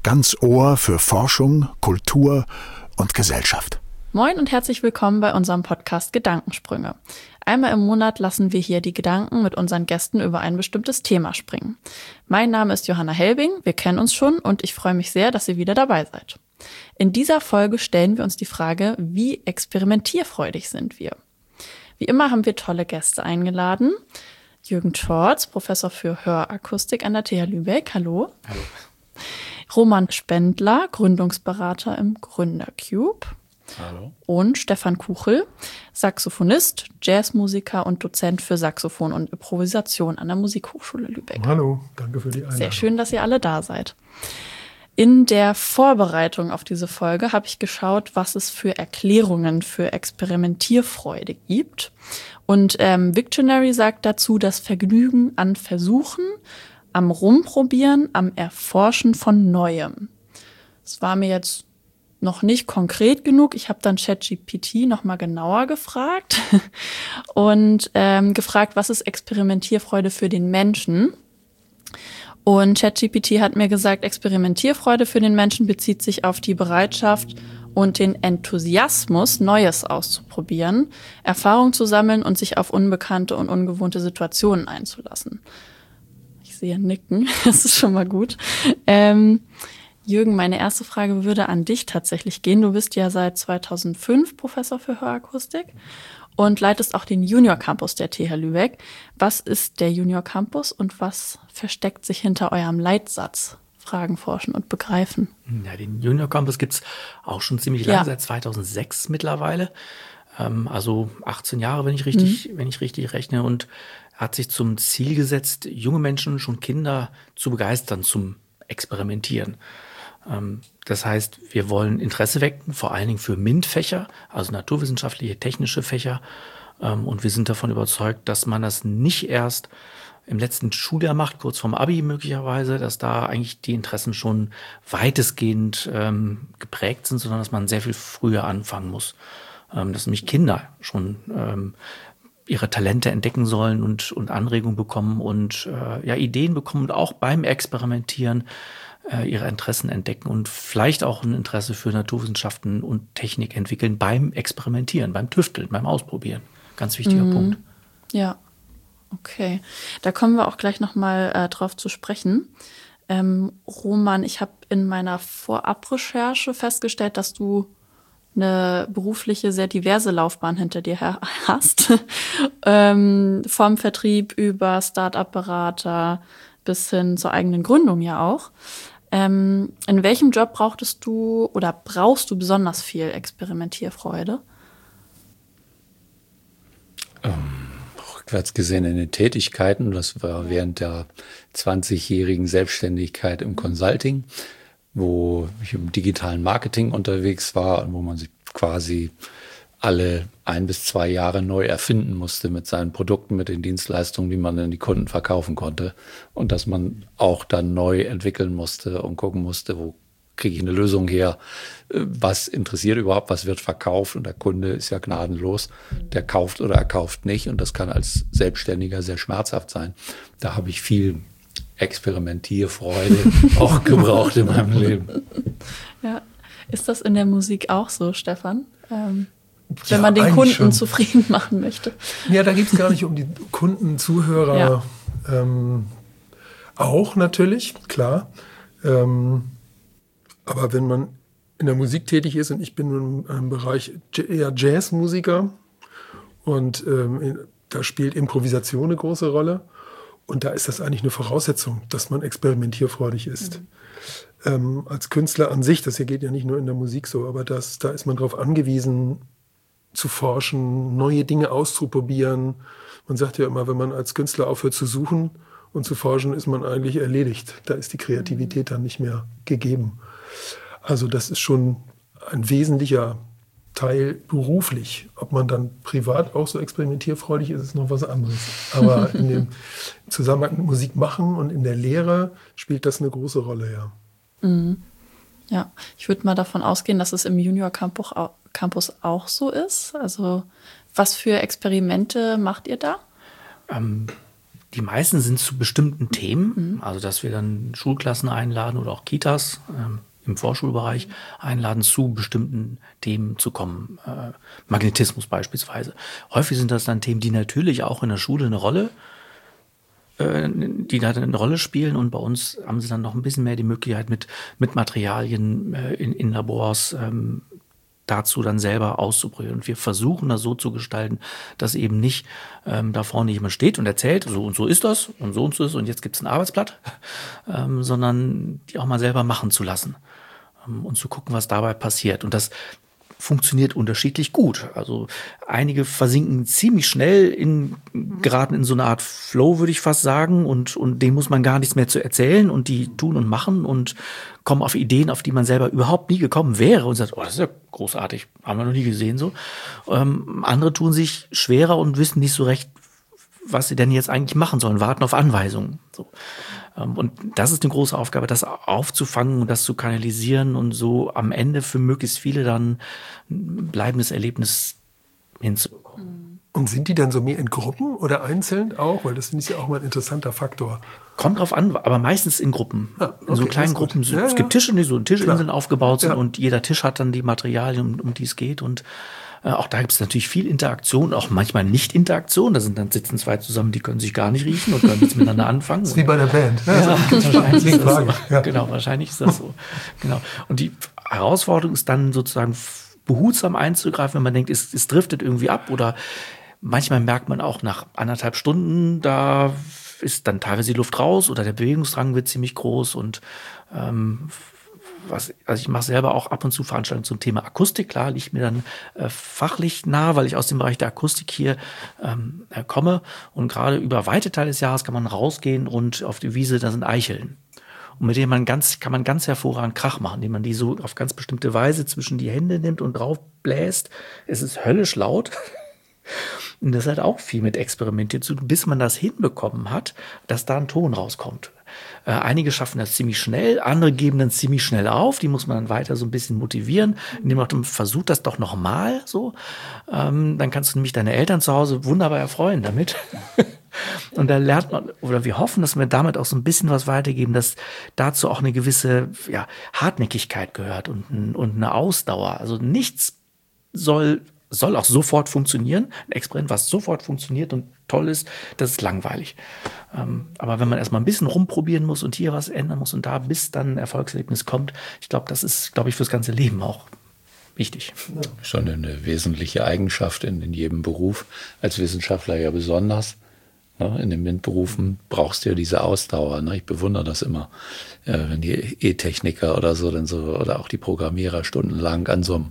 ganz Ohr für Forschung, Kultur und Gesellschaft. Moin und herzlich willkommen bei unserem Podcast Gedankensprünge. Einmal im Monat lassen wir hier die Gedanken mit unseren Gästen über ein bestimmtes Thema springen. Mein Name ist Johanna Helbing, wir kennen uns schon und ich freue mich sehr, dass ihr wieder dabei seid. In dieser Folge stellen wir uns die Frage, wie experimentierfreudig sind wir? Wie immer haben wir tolle Gäste eingeladen. Jürgen Schorz, Professor für Hörakustik an der TH Lübeck. Hallo. Hallo. Roman Spendler, Gründungsberater im Gründercube. Hallo. Und Stefan Kuchel, Saxophonist, Jazzmusiker und Dozent für Saxophon und Improvisation an der Musikhochschule Lübeck. Hallo, danke für die Einladung. Sehr schön, dass ihr alle da seid. In der Vorbereitung auf diese Folge habe ich geschaut, was es für Erklärungen für Experimentierfreude gibt. Und Wiktionary sagt dazu, das Vergnügen an Versuchen, am Rumprobieren, am Erforschen von Neuem. Das war mir jetzt noch nicht konkret genug. Ich habe dann ChatGPT noch mal genauer gefragt und gefragt, was ist Experimentierfreude für den Menschen? Und ChatGPT hat mir gesagt, Experimentierfreude für den Menschen bezieht sich auf die Bereitschaft und den Enthusiasmus, Neues auszuprobieren, Erfahrung zu sammeln und sich auf unbekannte und ungewohnte Situationen einzulassen. Ich sehe Nicken, das ist schon mal gut. Jürgen, meine erste Frage würde an dich tatsächlich gehen. Du bist ja seit 2005 Professor für Hörakustik und leitest auch den Junior Campus der TH Lübeck. Was ist der Junior Campus und was versteckt sich hinter eurem Leitsatz? Fragen, forschen und begreifen. Ja, den Junior Campus gibt's auch schon ziemlich lange, seit 2006 mittlerweile. Also 18 Jahre, wenn ich richtig rechne, und hat sich zum Ziel gesetzt, junge Menschen, schon Kinder zu begeistern zum Experimentieren. Das heißt, wir wollen Interesse wecken, vor allen Dingen für MINT-Fächer, also naturwissenschaftliche, technische Fächer. Und wir sind davon überzeugt, dass man das nicht erst im letzten Schuljahr macht, kurz vorm Abi möglicherweise, dass da eigentlich die Interessen schon weitestgehend geprägt sind, sondern dass man sehr viel früher anfangen muss. Dass nämlich Kinder schon ihre Talente entdecken sollen und Anregungen bekommen und Ideen bekommen und auch beim Experimentieren ihre Interessen entdecken und vielleicht auch ein Interesse für Naturwissenschaften und Technik entwickeln beim Experimentieren, beim Tüfteln, beim Ausprobieren. Ganz wichtiger Punkt. Ja, okay. Da kommen wir auch gleich nochmal drauf zu sprechen. Roman, ich habe in meiner Vorabrecherche festgestellt, dass du eine berufliche, sehr diverse Laufbahn hinter dir hast. Vom Vertrieb über Start-up-Berater bis hin zur eigenen Gründung ja auch. In welchem Job brauchst du besonders viel Experimentierfreude? Rückwärts gesehen in den Tätigkeiten. Das war während der 20-jährigen Selbstständigkeit im Consulting, wo ich im digitalen Marketing unterwegs war und wo man sich quasi alle 1 bis 2 Jahre neu erfinden musste mit seinen Produkten, mit den Dienstleistungen, die man an die Kunden verkaufen konnte. Und dass man auch dann neu entwickeln musste und gucken musste, wo kriege ich eine Lösung her, was interessiert überhaupt, was wird verkauft. Und der Kunde ist ja gnadenlos, der kauft oder er kauft nicht. Und das kann als Selbstständiger sehr schmerzhaft sein. Da habe ich viel Experimentierfreude auch gebraucht in meinem Leben. Ja, ist das in der Musik auch so, Stefan? Wenn man den Kunden schon zufrieden machen möchte. Ja, da geht es gar nicht um die Kunden, Zuhörer. Ja. Auch natürlich, klar. Aber wenn man in der Musik tätig ist, und ich bin im Bereich eher Jazzmusiker, und da spielt Improvisation eine große Rolle. Und da ist das eigentlich eine Voraussetzung, dass man experimentierfreudig ist. Als Künstler an sich, das hier geht ja nicht nur in der Musik so, aber da ist man darauf angewiesen, zu forschen, neue Dinge auszuprobieren. Man sagt ja immer, wenn man als Künstler aufhört zu suchen und zu forschen, ist man eigentlich erledigt. Da ist die Kreativität dann nicht mehr gegeben. Also das ist schon ein wesentlicher Teil beruflich. Ob man dann privat auch so experimentierfreudig ist, ist noch was anderes. Aber in dem Zusammenhang mit Musik machen und in der Lehre spielt das eine große Rolle, ja. Mhm. Ja, ich würde mal davon ausgehen, dass es im Junior Campus auch so ist. Also was für Experimente macht ihr da? Die meisten sind zu bestimmten Themen, also dass wir dann Schulklassen einladen oder auch Kitas im Vorschulbereich einladen, zu bestimmten Themen zu kommen. Magnetismus beispielsweise. Häufig sind das dann Themen, die natürlich auch in der Schule eine Rolle spielen, und bei uns haben sie dann noch ein bisschen mehr die Möglichkeit mit Materialien in Labors dazu dann selber auszuprobieren. Und wir versuchen das so zu gestalten, dass eben nicht da vorne jemand steht und erzählt, so und so ist das und so ist es und jetzt gibt's ein Arbeitsblatt, sondern die auch mal selber machen zu lassen und zu gucken, was dabei passiert. Und das funktioniert unterschiedlich gut. Also einige versinken ziemlich schnell geraten in so eine Art Flow, würde ich fast sagen, und denen muss man gar nichts mehr zu erzählen, und die tun und machen und kommen auf Ideen, auf die man selber überhaupt nie gekommen wäre, und sagt, oh, das ist ja großartig, haben wir noch nie gesehen so. Andere tun sich schwerer und wissen nicht so recht, was sie denn jetzt eigentlich machen sollen, warten auf Anweisungen. So. Und das ist eine große Aufgabe, das aufzufangen und das zu kanalisieren und so am Ende für möglichst viele dann ein bleibendes Erlebnis hinzubekommen. Und sind die dann so mehr in Gruppen oder einzeln auch? Weil das finde ich ja auch mal ein interessanter Faktor. Kommt drauf an, aber meistens in Gruppen. Ja, okay, in so kleinen Gruppen. Ja, es gibt Tische, die so Tischinseln aufgebaut sind, und jeder Tisch hat dann die Materialien, um die es geht, und auch da gibt es natürlich viel Interaktion, auch manchmal Nicht-Interaktion. Dann sitzen zwei zusammen, die können sich gar nicht riechen und können nichts miteinander anfangen. Das ist wie bei der Band. Wahrscheinlich ist das so. Ja. Genau, wahrscheinlich ist das so. Genau. Und die Herausforderung ist dann sozusagen behutsam einzugreifen, wenn man denkt, es driftet irgendwie ab, oder manchmal merkt man auch nach 1,5 Stunden, da ist dann teilweise die Luft raus oder der Bewegungsdrang wird ziemlich groß, und also ich mache selber auch ab und zu Veranstaltungen zum Thema Akustik. Klar, liegt mir dann fachlich nah, weil ich aus dem Bereich der Akustik hier komme. Und gerade über weite Teile des Jahres kann man rausgehen und auf die Wiese, da sind Eicheln. Und mit denen kann man ganz hervorragend Krach machen, indem man die so auf ganz bestimmte Weise zwischen die Hände nimmt und drauf bläst. Es ist höllisch laut. Und das hat auch viel mit Experimentieren zu tun, bis man das hinbekommen hat, dass da ein Ton rauskommt. Einige schaffen das ziemlich schnell, andere geben dann ziemlich schnell auf. Die muss man dann weiter so ein bisschen motivieren, indem man versucht das doch nochmal so. Dann kannst du nämlich deine Eltern zu Hause wunderbar erfreuen damit. Und da lernt man, oder wir hoffen, dass wir damit auch so ein bisschen was weitergeben, dass dazu auch eine gewisse Hartnäckigkeit gehört und eine Ausdauer. Also nichts soll auch sofort funktionieren. Ein Experiment, was sofort funktioniert und toll ist, das ist langweilig. Aber wenn man erstmal ein bisschen rumprobieren muss und hier was ändern muss und da, bis dann ein Erfolgserlebnis kommt, ich glaube, das ist, fürs ganze Leben auch wichtig. Schon eine wesentliche Eigenschaft in jedem Beruf, als Wissenschaftler ja besonders. In den MINT-Berufen brauchst du ja diese Ausdauer. Ich bewundere das immer, wenn die E-Techniker oder so, oder auch die Programmierer stundenlang an so einem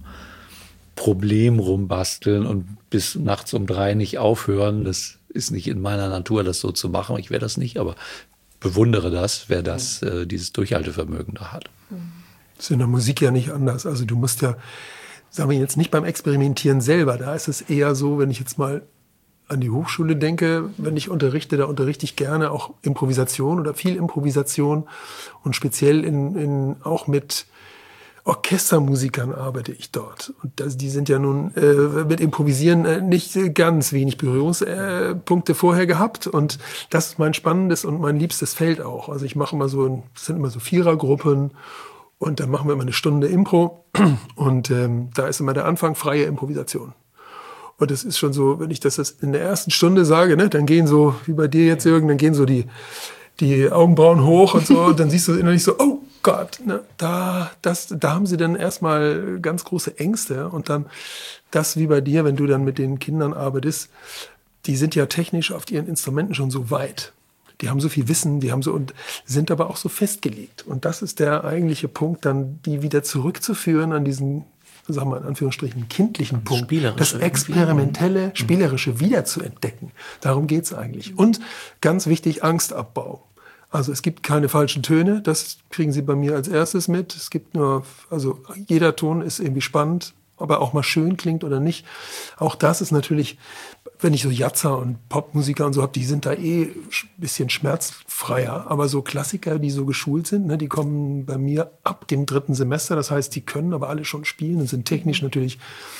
Problem rumbasteln und bis nachts um 3 nicht aufhören. Das ist nicht in meiner Natur, das so zu machen. Ich wäre das nicht, aber bewundere das, wer dieses Durchhaltevermögen da hat. Das ist in der Musik ja nicht anders. Also du musst ja, sagen wir jetzt nicht beim Experimentieren selber, da ist es eher so, wenn ich jetzt mal an die Hochschule denke, wenn ich unterrichte, da unterrichte ich gerne auch Improvisation oder viel Improvisation, und speziell auch mit Orchestermusikern arbeite ich dort. Und die sind ja nun mit Improvisieren nicht ganz wenig Berührungspunkte vorher gehabt. Und das ist mein spannendes und mein liebstes Feld auch. Also ich mache immer es sind immer so Vierergruppen, und dann machen wir immer eine Stunde Impro. Und da ist immer der Anfang freie Improvisation. Und das ist schon so, wenn ich das in der ersten Stunde sage, ne, dann gehen so, wie bei dir jetzt, Jürgen, dann gehen so die Augenbrauen hoch und so, und dann siehst du innerlich so, oh Gott, ne, da haben sie dann erstmal ganz große Ängste, und dann das wie bei dir, wenn du dann mit den Kindern arbeitest, die sind ja technisch auf ihren Instrumenten schon so weit. Die haben so viel Wissen, und sind aber auch so festgelegt. Und das ist der eigentliche Punkt, dann die wieder zurückzuführen an diesen, sagen wir in Anführungsstrichen, kindlichen Punkt, das experimentelle, spielerische wieder zu entdecken. Darum geht's eigentlich. Und ganz wichtig, Angstabbau. Also es gibt keine falschen Töne, das kriegen Sie bei mir als erstes mit. Es gibt also jeder Ton ist irgendwie spannend, ob er auch mal schön klingt oder nicht. Auch das ist natürlich, wenn ich so Jazzer und Popmusiker und so habe, die sind da ein bisschen schmerzfreier. Aber so Klassiker, die so geschult sind, ne, die kommen bei mir ab dem 3. Semester. Das heißt, die können aber alle schon spielen und sind technisch natürlich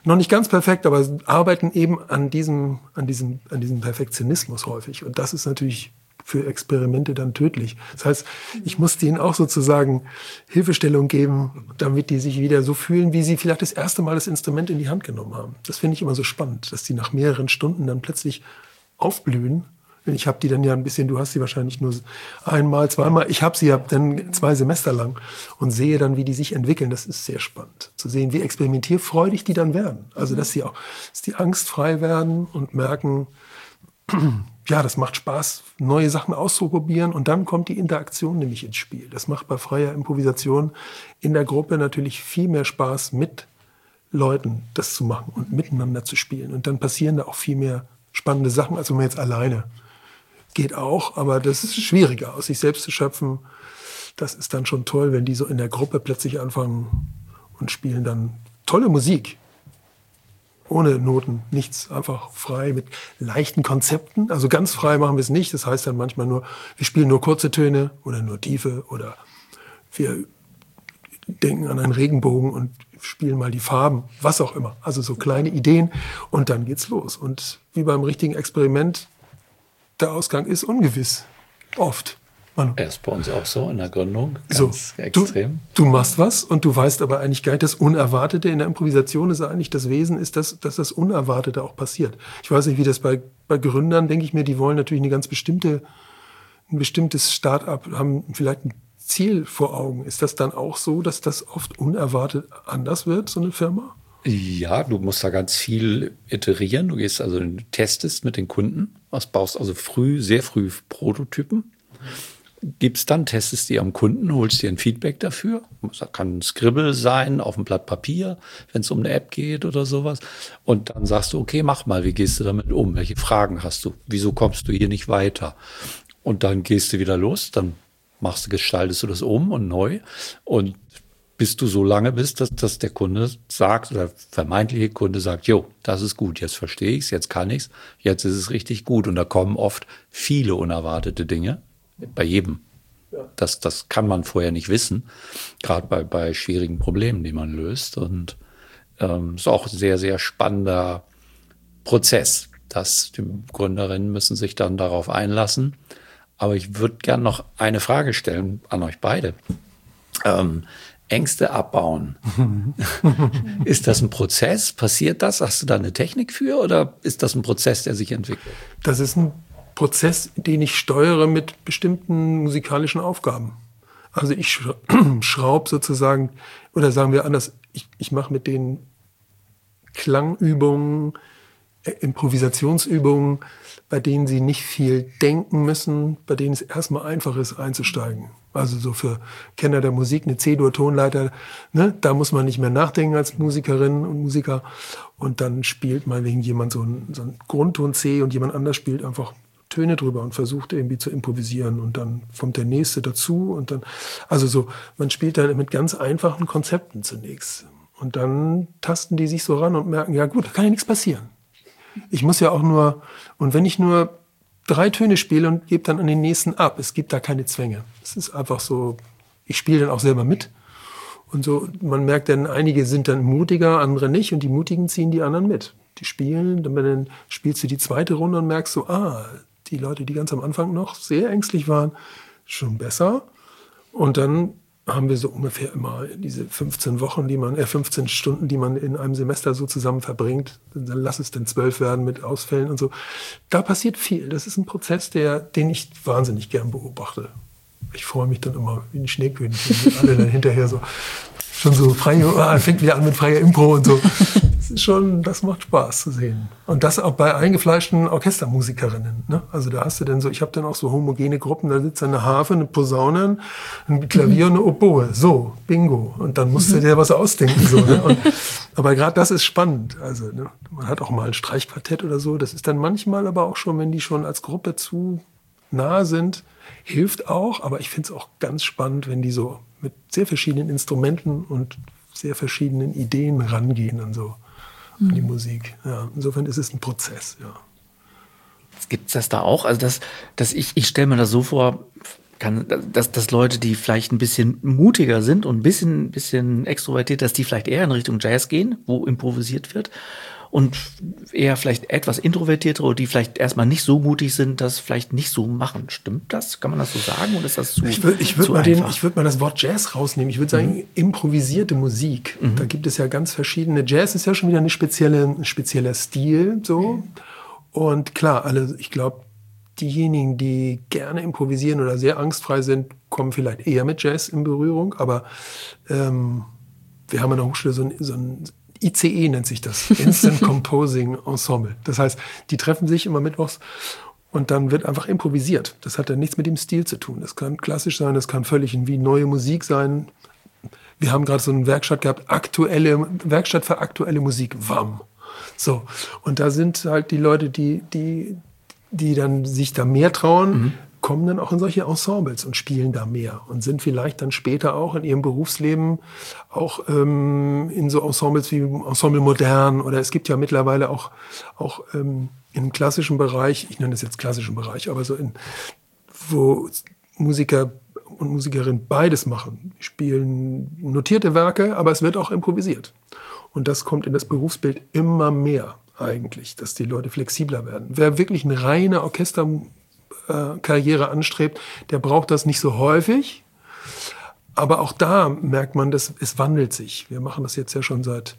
noch nicht ganz perfekt, aber arbeiten eben an diesem Perfektionismus häufig. Und das ist natürlich für Experimente dann tödlich. Das heißt, ich muss denen auch sozusagen Hilfestellung geben, damit die sich wieder so fühlen, wie sie vielleicht das erste Mal das Instrument in die Hand genommen haben. Das finde ich immer so spannend, dass die nach mehreren Stunden dann plötzlich aufblühen. Ich habe die dann ja ein bisschen, du hast sie wahrscheinlich nur einmal, zweimal. Ich habe sie ja dann 2 Semester lang und sehe dann, wie die sich entwickeln. Das ist sehr spannend zu sehen, wie experimentierfreudig die dann werden. Also, dass die angstfrei werden und merken, ja, das macht Spaß, neue Sachen auszuprobieren. Und dann kommt die Interaktion nämlich ins Spiel. Das macht bei freier Improvisation in der Gruppe natürlich viel mehr Spaß, mit Leuten das zu machen und miteinander zu spielen. Und dann passieren da auch viel mehr spannende Sachen, als wenn man jetzt alleine geht auch. Aber das ist schwieriger, aus sich selbst zu schöpfen. Das ist dann schon toll, wenn die so in der Gruppe plötzlich anfangen und spielen dann tolle Musik. Ohne Noten, nichts, einfach frei mit leichten Konzepten. Also ganz frei machen wir es nicht. Das heißt dann manchmal nur, wir spielen nur kurze Töne oder nur tiefe oder wir denken an einen Regenbogen und spielen mal die Farben, was auch immer. Also so kleine Ideen und dann geht's los. Und wie beim richtigen Experiment, der Ausgang ist ungewiss. Oft. Er ist bei uns auch so in der Gründung, ganz extrem. Du machst was und du weißt aber eigentlich gar nicht, das Unerwartete in der Improvisation ist eigentlich das Wesen, ist dass das Unerwartete auch passiert. Ich weiß nicht, wie das bei Gründern, denke ich mir, die wollen natürlich ein bestimmtes Start-up, haben vielleicht ein Ziel vor Augen. Ist das dann auch so, dass das oft unerwartet anders wird, so eine Firma? Ja, du musst da ganz viel iterieren. Du gehst also, testest mit den Kunden, baust also sehr früh Prototypen. Gibst dann, testest die am Kunden, holst dir ein Feedback dafür. Das kann ein Scribble sein auf einem Blatt Papier, wenn es um eine App geht oder sowas. Und dann sagst du, okay, mach mal, wie gehst du damit um? Welche Fragen hast du? Wieso kommst du hier nicht weiter? Und dann gehst du wieder los, dann gestaltest du das um und neu. Und bis du so lange bist, dass der Kunde sagt, oder vermeintliche Kunde sagt, jo, das ist gut, jetzt verstehe ich es, jetzt kann ich es, jetzt ist es richtig gut. Und da kommen oft viele unerwartete Dinge. Bei jedem. Das kann man vorher nicht wissen, gerade bei schwierigen Problemen, die man löst. Und ist auch ein sehr, sehr spannender Prozess. Die Gründerinnen müssen sich dann darauf einlassen. Aber ich würde gerne noch eine Frage stellen an euch beide. Ängste abbauen. Ist das ein Prozess? Passiert das? Hast du da eine Technik für? Oder ist das ein Prozess, der sich entwickelt? Das ist ein Prozess, den ich steuere mit bestimmten musikalischen Aufgaben. Also ich schraube sozusagen, oder sagen wir anders, ich mache mit den Klangübungen, Improvisationsübungen, bei denen sie nicht viel denken müssen, bei denen es erstmal einfach ist, einzusteigen. Also so für Kenner der Musik, eine C-Dur-Tonleiter, ne, da muss man nicht mehr nachdenken als Musikerin und Musiker. Und dann spielt meinetwegen jemand so ein Grundton C und jemand anders spielt einfach Töne drüber und versucht irgendwie zu improvisieren und dann kommt der Nächste dazu und dann, also so, man spielt dann mit ganz einfachen Konzepten zunächst und dann tasten die sich so ran und merken, ja gut, da kann ja nichts passieren. Ich muss ja auch nur, und wenn ich nur 3 Töne spiele und gebe dann an den nächsten ab, es gibt da keine Zwänge. Es ist einfach so, ich spiele dann auch selber mit und so, man merkt dann, einige sind dann mutiger, andere nicht und die Mutigen ziehen die anderen mit. Die spielen, dann spielst du die zweite Runde und merkst so, die Leute, die ganz am Anfang noch sehr ängstlich waren, schon besser. Und dann haben wir so ungefähr immer diese 15 Stunden, die man in einem Semester so zusammen verbringt. Dann lass es denn 12 werden mit Ausfällen und so. Da passiert viel. Das ist ein Prozess, den ich wahnsinnig gern beobachte. Ich freue mich dann immer wie ein Schneekönig, wenn alle dann hinterher so schon so fängt wieder an mit freier Impro und so. Das macht Spaß zu sehen. Und das auch bei eingefleischten Orchestermusikerinnen. Ne? Also da hast du dann so, ich habe dann auch so homogene Gruppen, da sitzt eine Harfe, eine Posaune, ein Klavier und eine Oboe. So, Bingo. Und dann musst du dir was ausdenken. So, ne? Aber gerade das ist spannend. Also ne? Man hat auch mal ein Streichquartett oder so. Das ist dann manchmal aber auch schon, wenn die schon als Gruppe zu nah sind, hilft auch. Aber ich finde es auch ganz spannend, wenn die so mit sehr verschiedenen Instrumenten und sehr verschiedenen Ideen rangehen und so. An die Musik. Ja, insofern ist es ein Prozess, ja. Gibt es das da auch? Also ich stelle mir das so vor, dass Leute, die vielleicht ein bisschen mutiger sind und ein bisschen extrovertiert, dass die vielleicht eher in Richtung Jazz gehen, wo improvisiert wird, und eher vielleicht etwas introvertiertere, oder die vielleicht erstmal nicht so mutig sind, das vielleicht nicht so machen. Stimmt das? Kann man das so sagen, oder ist das zu Ich würde mal das Wort Jazz rausnehmen. Ich würde sagen, improvisierte Musik. Da gibt es ja ganz verschiedene. Jazz ist ja schon wieder ein spezieller Stil, so. Und klar, ich glaube, diejenigen, die gerne improvisieren oder sehr angstfrei sind, kommen vielleicht eher mit Jazz in Berührung. Aber wir haben an der Hochschule so ein ICE nennt sich das, Instant Composing Ensemble. Das heißt, die treffen sich immer mittwochs und dann wird einfach improvisiert. Das hat dann nichts mit dem Stil zu tun. Das kann klassisch sein, das kann völlig wie neue Musik sein. Wir haben gerade so eine Werkstatt gehabt, Werkstatt für aktuelle Musik, WAM. So, und da sind halt die Leute, die dann sich da mehr trauen, kommen dann auch in solche Ensembles und spielen da mehr und sind vielleicht dann später auch in ihrem Berufsleben auch in so Ensembles wie Ensemble Modern, oder es gibt ja mittlerweile auch im klassischen Bereich, ich nenne das jetzt klassischen Bereich, aber so wo Musiker und Musikerinnen beides machen, spielen notierte Werke, aber es wird auch improvisiert. Und das kommt in das Berufsbild immer mehr eigentlich, dass die Leute flexibler werden. Wer wirklich eine reine Orchesterkarriere anstrebt, der braucht das nicht so häufig. Aber auch da merkt man, dass es wandelt sich. Wir machen das jetzt ja schon seit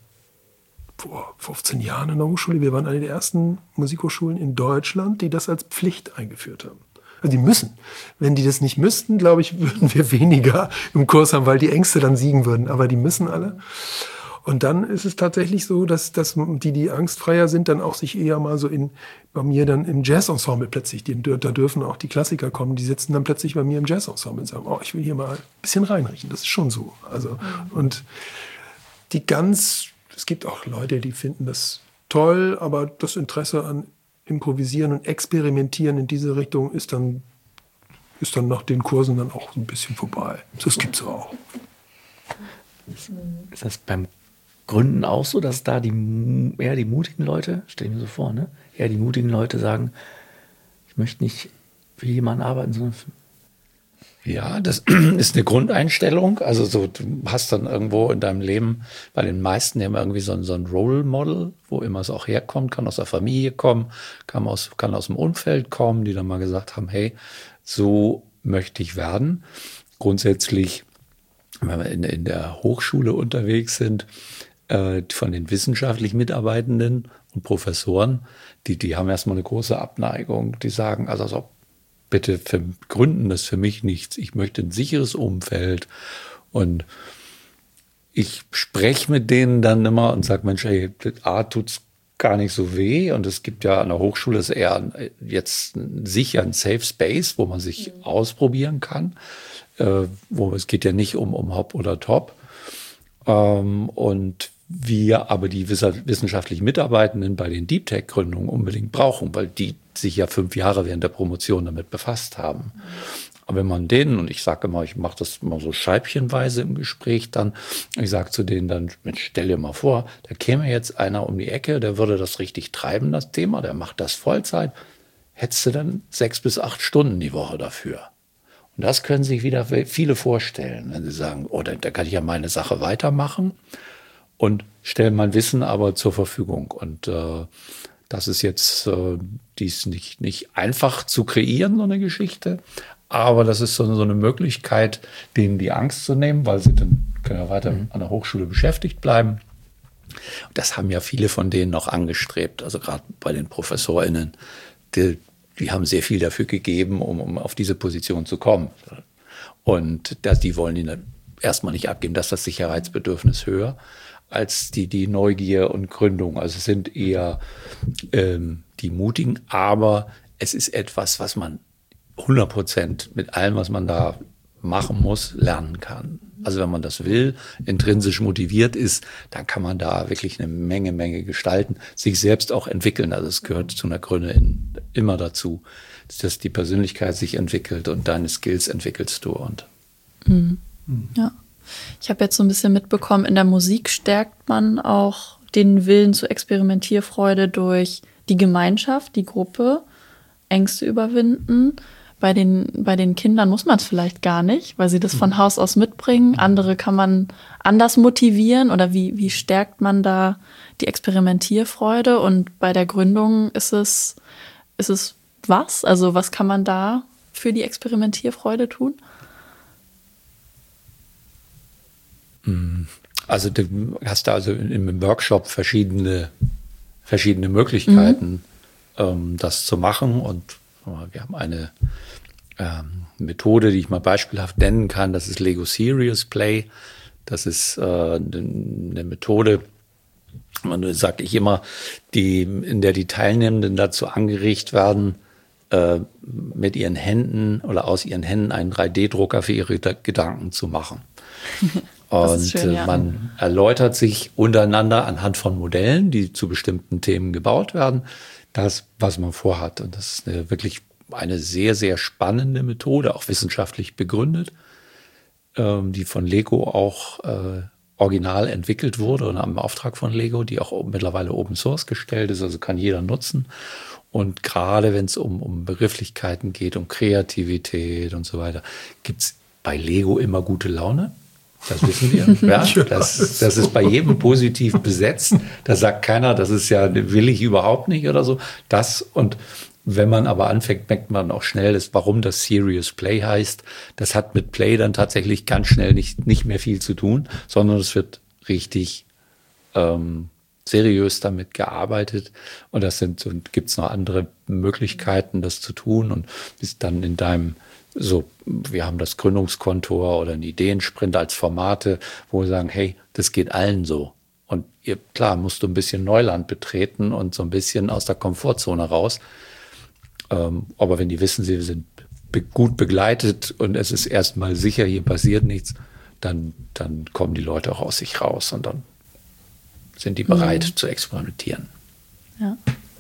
15 Jahren in der Hochschule. Wir waren eine der ersten Musikhochschulen in Deutschland, die das als Pflicht eingeführt haben. Also die müssen. Wenn die das nicht müssten, glaube ich, würden wir weniger im Kurs haben, weil die Ängste dann siegen würden. Aber die müssen alle. Und dann ist es tatsächlich so, dass die angstfreier sind, dann auch sich eher mal so bei mir dann im Jazz-Ensemble plötzlich, da dürfen auch die Klassiker kommen, die sitzen dann plötzlich bei mir im Jazz-Ensemble und sagen, ich will hier mal ein bisschen reinriechen. Das ist schon so. Also, und es gibt auch Leute, die finden das toll, aber das Interesse an Improvisieren und Experimentieren in diese Richtung ist dann nach den Kursen dann auch ein bisschen vorbei. Das gibt's auch. Ist das beim Gründen auch so, dass da eher die mutigen Leute, stell ich mir so vor, ne? Eher die mutigen Leute sagen, ich möchte nicht für jemanden arbeiten, sondern Ja, das ist eine Grundeinstellung. Also so, du hast dann irgendwo in deinem Leben, bei den meisten ja irgendwie so ein Role Model, wo immer es auch herkommt, kann aus der Familie kommen, kann aus dem Umfeld kommen, die dann mal gesagt haben, hey, so möchte ich werden. Grundsätzlich, wenn wir in der Hochschule unterwegs sind, von den wissenschaftlich Mitarbeitenden und Professoren, die haben erstmal eine große Abneigung. Die sagen, also bitte gründen das für mich nichts. Ich möchte ein sicheres Umfeld. Und ich spreche mit denen dann immer und sage, Mensch, hey, tut's gar nicht so weh. Und es gibt ja an der Hochschule ist eher jetzt sicher ein Safe Space, wo man sich ausprobieren kann. Es geht ja nicht um Hop oder Top. Und wir aber die wissenschaftlichen Mitarbeitenden bei den Deep Tech Gründungen unbedingt brauchen, weil die sich ja 5 Jahre während der Promotion damit befasst haben. Aber wenn man denen, und ich sage immer, ich mache das immer so scheibchenweise im Gespräch dann, ich sage zu denen dann, Mensch, stell dir mal vor, da käme jetzt einer um die Ecke, der würde das richtig treiben, das Thema, der macht das Vollzeit, hättest du dann 6 bis 8 Stunden die Woche dafür. Und das können sich wieder viele vorstellen, wenn sie sagen, da kann ich ja meine Sache weitermachen und stellen mein Wissen aber zur Verfügung. Und das ist jetzt, die ist nicht einfach zu kreieren, so eine Geschichte, aber das ist so eine Möglichkeit, denen die Angst zu nehmen, weil sie dann können ja weiter an der Hochschule beschäftigt bleiben. Und das haben ja viele von denen noch angestrebt, also gerade bei den ProfessorInnen, die haben sehr viel dafür gegeben, um auf diese Position zu kommen. Und die wollen die erstmal nicht abgeben, dass das Sicherheitsbedürfnis höher als die Neugier und Gründung. Also es sind eher die Mutigen, aber es ist etwas, was man 100% mit allem, was man da machen muss, lernen kann. Also wenn man das will, intrinsisch motiviert ist, dann kann man da wirklich eine Menge gestalten, sich selbst auch entwickeln. Also es gehört zu einer Gründe immer dazu, dass die Persönlichkeit sich entwickelt und deine Skills entwickelst du. Und Ja, ich habe jetzt so ein bisschen mitbekommen, in der Musik stärkt man auch den Willen zur Experimentierfreude durch die Gemeinschaft, die Gruppe, Ängste überwinden. bei den Kindern muss man es vielleicht gar nicht, weil sie das von Haus aus mitbringen. Andere kann man anders motivieren, oder wie stärkt man da die Experimentierfreude? Und bei der Gründung ist es was? Also was kann man da für die Experimentierfreude tun? Also du hast da also im Workshop verschiedene Möglichkeiten, das zu machen. Und wir haben eine Methode, die ich mal beispielhaft nennen kann. Das ist Lego Serious Play. Das ist eine Methode, sage ich immer, in der die Teilnehmenden dazu angeregt werden, mit ihren Händen oder aus ihren Händen einen 3D-Drucker für ihre Gedanken zu machen. Und schön, ja. Man erläutert sich untereinander anhand von Modellen, die zu bestimmten Themen gebaut werden, das, was man vorhat. Und das ist wirklich eine sehr, sehr spannende Methode, auch wissenschaftlich begründet, die von Lego auch original entwickelt wurde und im Auftrag von Lego, die auch mittlerweile Open Source gestellt ist, also kann jeder nutzen. Und gerade wenn es um Begrifflichkeiten geht, um Kreativität und so weiter, gibt es bei Lego immer gute Laune. Das wissen wir. Ja, das ist bei jedem positiv besetzt. Da sagt keiner, das ist ja, will ich überhaupt nicht oder so. Und wenn man aber anfängt, merkt man auch schnell, warum das Serious Play heißt. Das hat mit Play dann tatsächlich ganz schnell nicht mehr viel zu tun, sondern es wird richtig seriös damit gearbeitet. Und gibt's noch andere Möglichkeiten, das zu tun. Und bis dann wir haben das Gründungskontor oder einen Ideensprint als Formate, wo wir sagen, hey, das geht allen so. Und klar, musst du ein bisschen Neuland betreten und so ein bisschen aus der Komfortzone raus. Aber wenn die wissen, sie sind gut begleitet und es ist erstmal sicher, hier passiert nichts, dann kommen die Leute auch aus sich raus und dann sind die bereit zu experimentieren. Ja.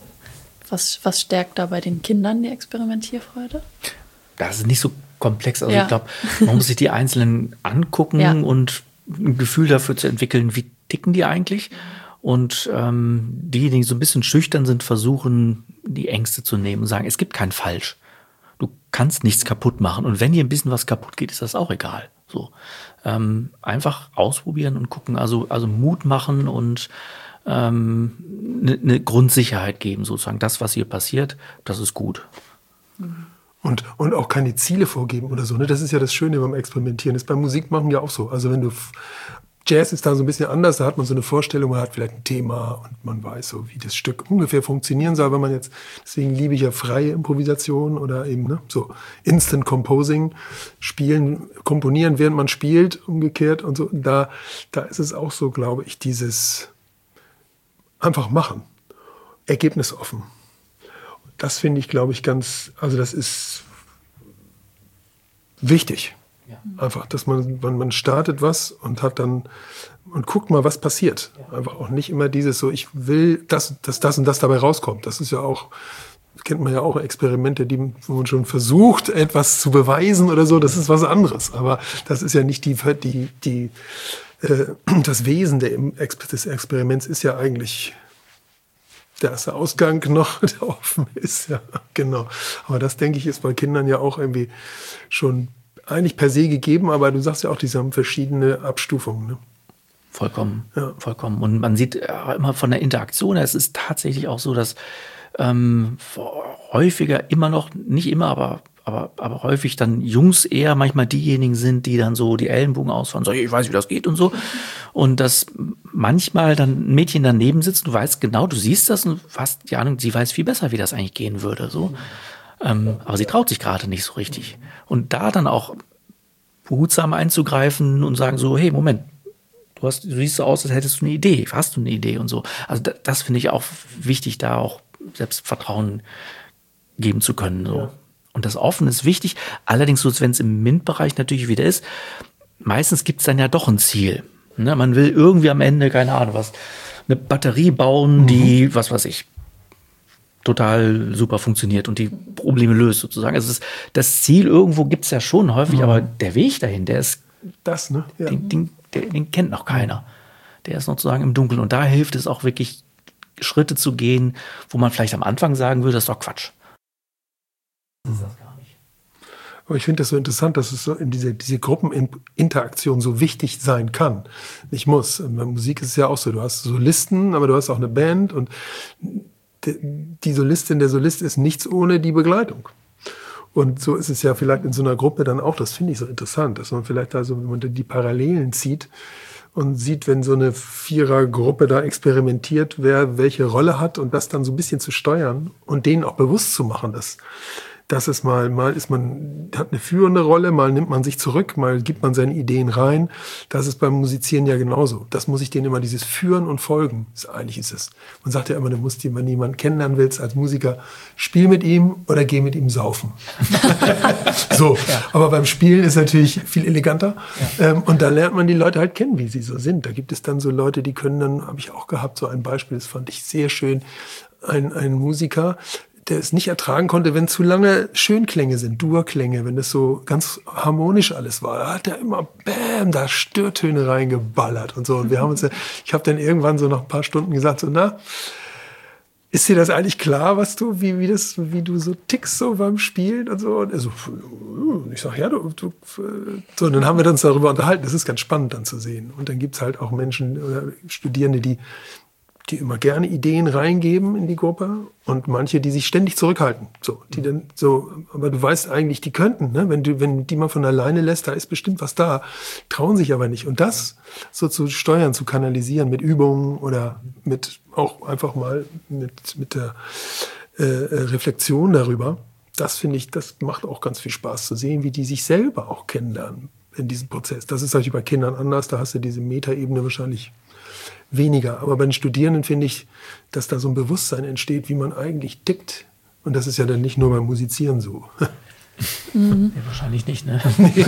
Was stärkt da bei den Kindern die Experimentierfreude? Das ist nicht so komplex. Also ich glaube, man muss sich die Einzelnen angucken und ein Gefühl dafür zu entwickeln, wie ticken die eigentlich. Und diejenigen, die so ein bisschen schüchtern sind, versuchen, die Ängste zu nehmen und sagen, es gibt kein Falsch. Du kannst nichts kaputt machen. Und wenn dir ein bisschen was kaputt geht, ist das auch egal. So einfach ausprobieren und gucken. Also Mut machen und eine Grundsicherheit geben, sozusagen. Das, was hier passiert, das ist gut. Und auch keine Ziele vorgeben oder so. Ne? Das ist ja das Schöne beim Experimentieren. Das ist beim Musikmachen ja auch so. Also Jazz ist da so ein bisschen anders. Da hat man so eine Vorstellung, man hat vielleicht ein Thema und man weiß so, wie das Stück ungefähr funktionieren soll. Deswegen liebe ich ja freie Improvisation oder eben so Instant Composing, komponieren, während man spielt, umgekehrt und so. Da ist es auch so, glaube ich, dieses einfach machen, ergebnisoffen. Das finde ich, glaube ich, das ist wichtig. Ja. Einfach, dass man startet was und hat dann und guckt mal, was passiert. Ja. Einfach auch nicht immer dieses so, ich will, dass das und das dabei rauskommt. Das ist ja auch, kennt man ja auch Experimente, wo man schon versucht, etwas zu beweisen oder so. Das ist was anderes. Aber das ist ja nicht das Wesen des Experiments ist ja eigentlich dass der Ausgang noch der offen ist, ja, genau. Aber das, denke ich, ist bei Kindern ja auch irgendwie schon eigentlich per se gegeben, aber du sagst ja auch, die haben verschiedene Abstufungen, ne? Vollkommen, vollkommen. Und man sieht immer von der Interaktion, es ist tatsächlich auch so, dass häufiger immer noch, nicht immer, aber häufig dann Jungs eher manchmal diejenigen sind, die dann so die Ellenbogen ausfahren, so, ich weiß, wie das geht und so. Und dass manchmal dann ein Mädchen daneben sitzt, du weißt genau, du siehst das und hast die Ahnung, sie weiß viel besser, wie das eigentlich gehen würde, so. Aber sie traut sich gerade nicht so richtig. Und da dann auch behutsam einzugreifen und sagen so, hey, Moment, du siehst so aus, als hättest du eine Idee, hast du eine Idee und so. Also das finde ich auch wichtig, da auch Selbstvertrauen geben zu können, so. Ja. Und das Offen ist wichtig. Allerdings, so wenn es im MINT-Bereich natürlich wieder ist, meistens gibt es dann ja doch ein Ziel. Ne? Man will irgendwie am Ende, keine Ahnung was, eine Batterie bauen, die, was weiß ich, total super funktioniert und die Probleme löst sozusagen. Also das Ziel irgendwo gibt es ja schon häufig, aber der Weg dahin, der ist, das, ne? Ja. Den kennt noch keiner. Der ist sozusagen im Dunkeln. Und da hilft es auch wirklich, Schritte zu gehen, wo man vielleicht am Anfang sagen würde, das ist doch Quatsch. Das ist das gar nicht. Aber ich finde das so interessant, dass es so in diese Gruppeninteraktion so wichtig sein kann. Nicht muss. In der Musik ist es ja auch so, du hast Solisten, aber du hast auch eine Band und die Solistin, der Solist ist nichts ohne die Begleitung. Und so ist es ja vielleicht in so einer Gruppe dann auch, das finde ich so interessant, dass man vielleicht da so, wenn man die Parallelen zieht und sieht, wenn so eine Vierergruppe da experimentiert, wer welche Rolle hat und das dann so ein bisschen zu steuern und denen auch bewusst zu machen, dass es mal ist man, hat eine führende Rolle, mal nimmt man sich zurück, mal gibt man seine Ideen rein. Das ist beim Musizieren ja genauso. Das muss ich denen immer, dieses Führen und Folgen. Eigentlich ist es. Man sagt ja immer, du musst jemanden, jemanden kennenlernen willst als Musiker, spiel mit ihm oder geh mit ihm saufen. So. Ja. Aber beim Spielen ist natürlich viel eleganter. Ja. Und da lernt man die Leute halt kennen, wie sie so sind. Da gibt es dann so Leute, die können dann, habe ich auch gehabt, so ein Beispiel, das fand ich sehr schön, ein Musiker, der es nicht ertragen konnte, wenn zu lange Schönklänge sind, Durklänge, wenn das so ganz harmonisch alles war. Da hat er immer, da Störtöne reingeballert und so. Und wir haben uns, ich habe dann irgendwann so nach ein paar Stunden gesagt, so, na, ist dir das eigentlich klar, was du, wie du so tickst so beim Spielen und so? Und er so, ich sag, ja, du. So, und dann haben wir uns darüber unterhalten. Das ist ganz spannend dann zu sehen. Und dann gibt's halt auch Menschen oder Studierende, die immer gerne Ideen reingeben in die Gruppe und manche, die sich ständig zurückhalten. So, die dann so, aber du weißt eigentlich, die könnten, ne? Wenn die mal von alleine lässt, da ist bestimmt was da, trauen sich aber nicht. Und das so zu steuern, zu kanalisieren mit Übungen oder mit auch einfach mal mit der Reflexion darüber, das finde ich, das macht auch ganz viel Spaß zu sehen, wie die sich selber auch kennenlernen in diesem Prozess. Das ist natürlich bei Kindern anders, da hast du diese Metaebene wahrscheinlich weniger. Aber bei den Studierenden finde ich, dass da so ein Bewusstsein entsteht, wie man eigentlich tickt. Und das ist ja dann nicht nur beim Musizieren so. Nee, wahrscheinlich nicht, ne? Nee,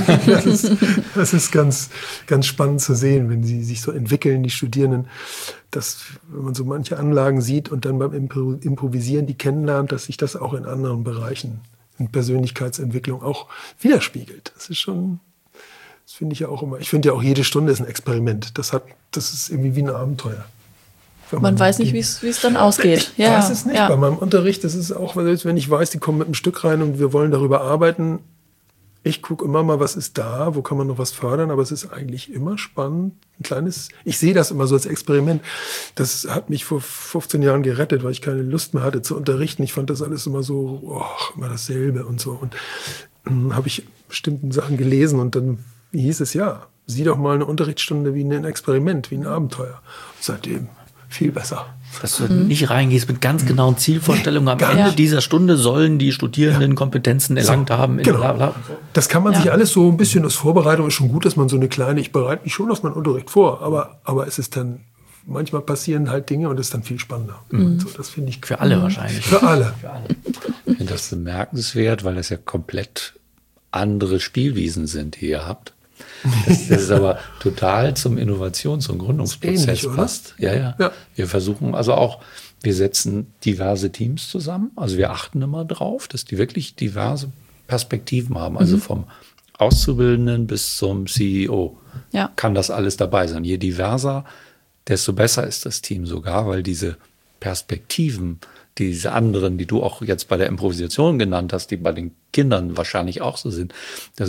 das ist ganz, ganz spannend zu sehen, wenn sie sich so entwickeln, die Studierenden, dass, wenn man so manche Anlagen sieht und dann beim Improvisieren die kennenlernt, dass sich das auch in anderen Bereichen, in Persönlichkeitsentwicklung auch widerspiegelt. Das ist schon... Das finde ich ja auch immer. Ich finde ja auch, jede Stunde ist ein Experiment. Das ist irgendwie wie ein Abenteuer. Man weiß nicht, wie es dann ausgeht. Ich weiß es nicht. Ja. Bei meinem Unterricht, das ist auch, wenn ich weiß, die kommen mit einem Stück rein und wir wollen darüber arbeiten. Ich gucke immer mal, was ist da, wo kann man noch was fördern, aber es ist eigentlich immer spannend. Ich sehe das immer so als Experiment. Das hat mich vor 15 Jahren gerettet, weil ich keine Lust mehr hatte zu unterrichten. Ich fand das alles immer so, immer dasselbe und so. Und habe ich bestimmten Sachen gelesen und dann hieß es, ja, sieh doch mal eine Unterrichtsstunde wie ein Experiment, wie ein Abenteuer. Und seitdem viel besser. Dass du nicht reingehst mit ganz genauen Zielvorstellungen. Am Ende dieser Stunde sollen die Studierenden Kompetenzen erlangt haben. Genau. Bla. Das kann man sich alles so ein bisschen als Vorbereitung, ist schon gut, dass man so eine kleine, ich bereite mich schon auf meinen Unterricht vor, aber es ist dann, manchmal passieren halt Dinge und es ist dann viel spannender. Und so, das finde ich. Für alle wahrscheinlich. Für alle. Ich finde das bemerkenswert, weil das ja komplett andere Spielwiesen sind, die ihr habt. Das ist aber total zum Innovations- und Gründungsprozess ähnlich, passt. Ja. Wir versuchen wir setzen diverse Teams zusammen. Also wir achten immer drauf, dass die wirklich diverse Perspektiven haben. Also vom Auszubildenden bis zum CEO kann das alles dabei sein. Je diverser, desto besser ist das Team sogar, weil diese Perspektiven, diese anderen, die du auch jetzt bei der Improvisation genannt hast, die bei den Kindern wahrscheinlich auch so sind,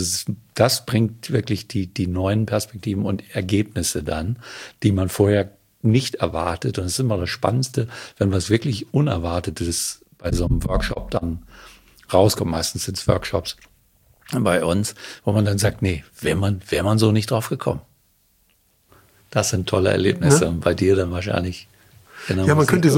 das bringt wirklich die neuen Perspektiven und Ergebnisse dann, die man vorher nicht erwartet. Und das ist immer das Spannendste, wenn was wirklich Unerwartetes bei so einem Workshop dann rauskommt. Meistens sind es Workshops bei uns, wo man dann sagt, nee, wäre man so nicht drauf gekommen. Das sind tolle Erlebnisse. Und bei dir dann wahrscheinlich. Ja, man könnte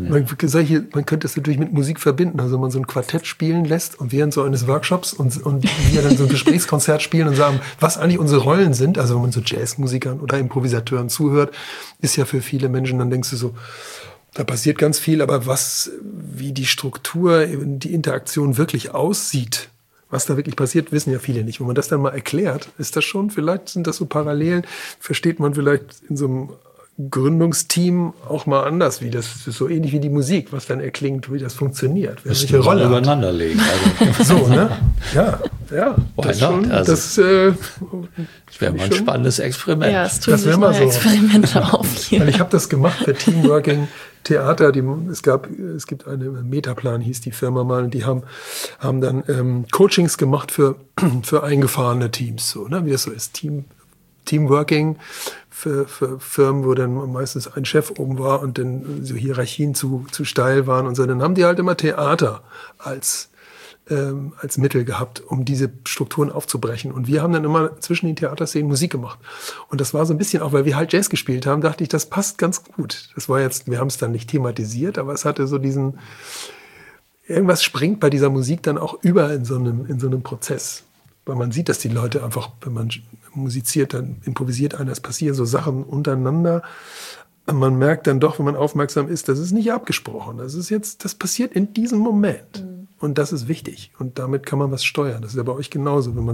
es natürlich mit Musik verbinden, also wenn man so ein Quartett spielen lässt und während so eines Workshops und wir dann so ein Gesprächskonzert spielen und sagen, was eigentlich unsere Rollen sind, also wenn man so Jazzmusikern oder Improvisateuren zuhört, ist ja für viele Menschen, dann denkst du so, da passiert ganz viel, aber wie die Struktur, die Interaktion wirklich aussieht, was da wirklich passiert, wissen ja viele nicht. Wenn man das dann mal erklärt, ist das schon, vielleicht sind das so Parallelen, versteht man vielleicht in so einem Gründungsteam auch mal anders, wie das ist so ähnlich wie die Musik, was dann erklingt, wie das funktioniert, welche Rolle übereinander legen. Also. So, ne? Ja, das schon. Also, das wäre mal ein spannendes Experiment. Ja, es tun sich neue Experimente auf. Weil ich habe das gemacht für Teamworking Theater, es gibt eine Metaplan, hieß die Firma mal, und die haben dann Coachings gemacht für eingefahrene Teams, so, ne, wie das so ist, Teamworking für Firmen, wo dann meistens ein Chef oben war und dann so Hierarchien zu steil waren und so. Dann haben die halt immer Theater als Mittel gehabt, um diese Strukturen aufzubrechen. Und wir haben dann immer zwischen den Theaterszenen Musik gemacht. Und das war so ein bisschen auch, weil wir halt Jazz gespielt haben, dachte ich, das passt ganz gut. Das war jetzt, wir haben es dann nicht thematisiert, aber es hatte so irgendwas springt bei dieser Musik dann auch über in so einem Prozess. Weil man sieht, dass die Leute einfach, wenn man musiziert, dann improvisiert einer, es passieren so Sachen untereinander. Und man merkt dann doch, wenn man aufmerksam ist, das ist nicht abgesprochen. Das passiert in diesem Moment. Und das ist wichtig. Und damit kann man was steuern. Das ist ja bei euch genauso. Wenn man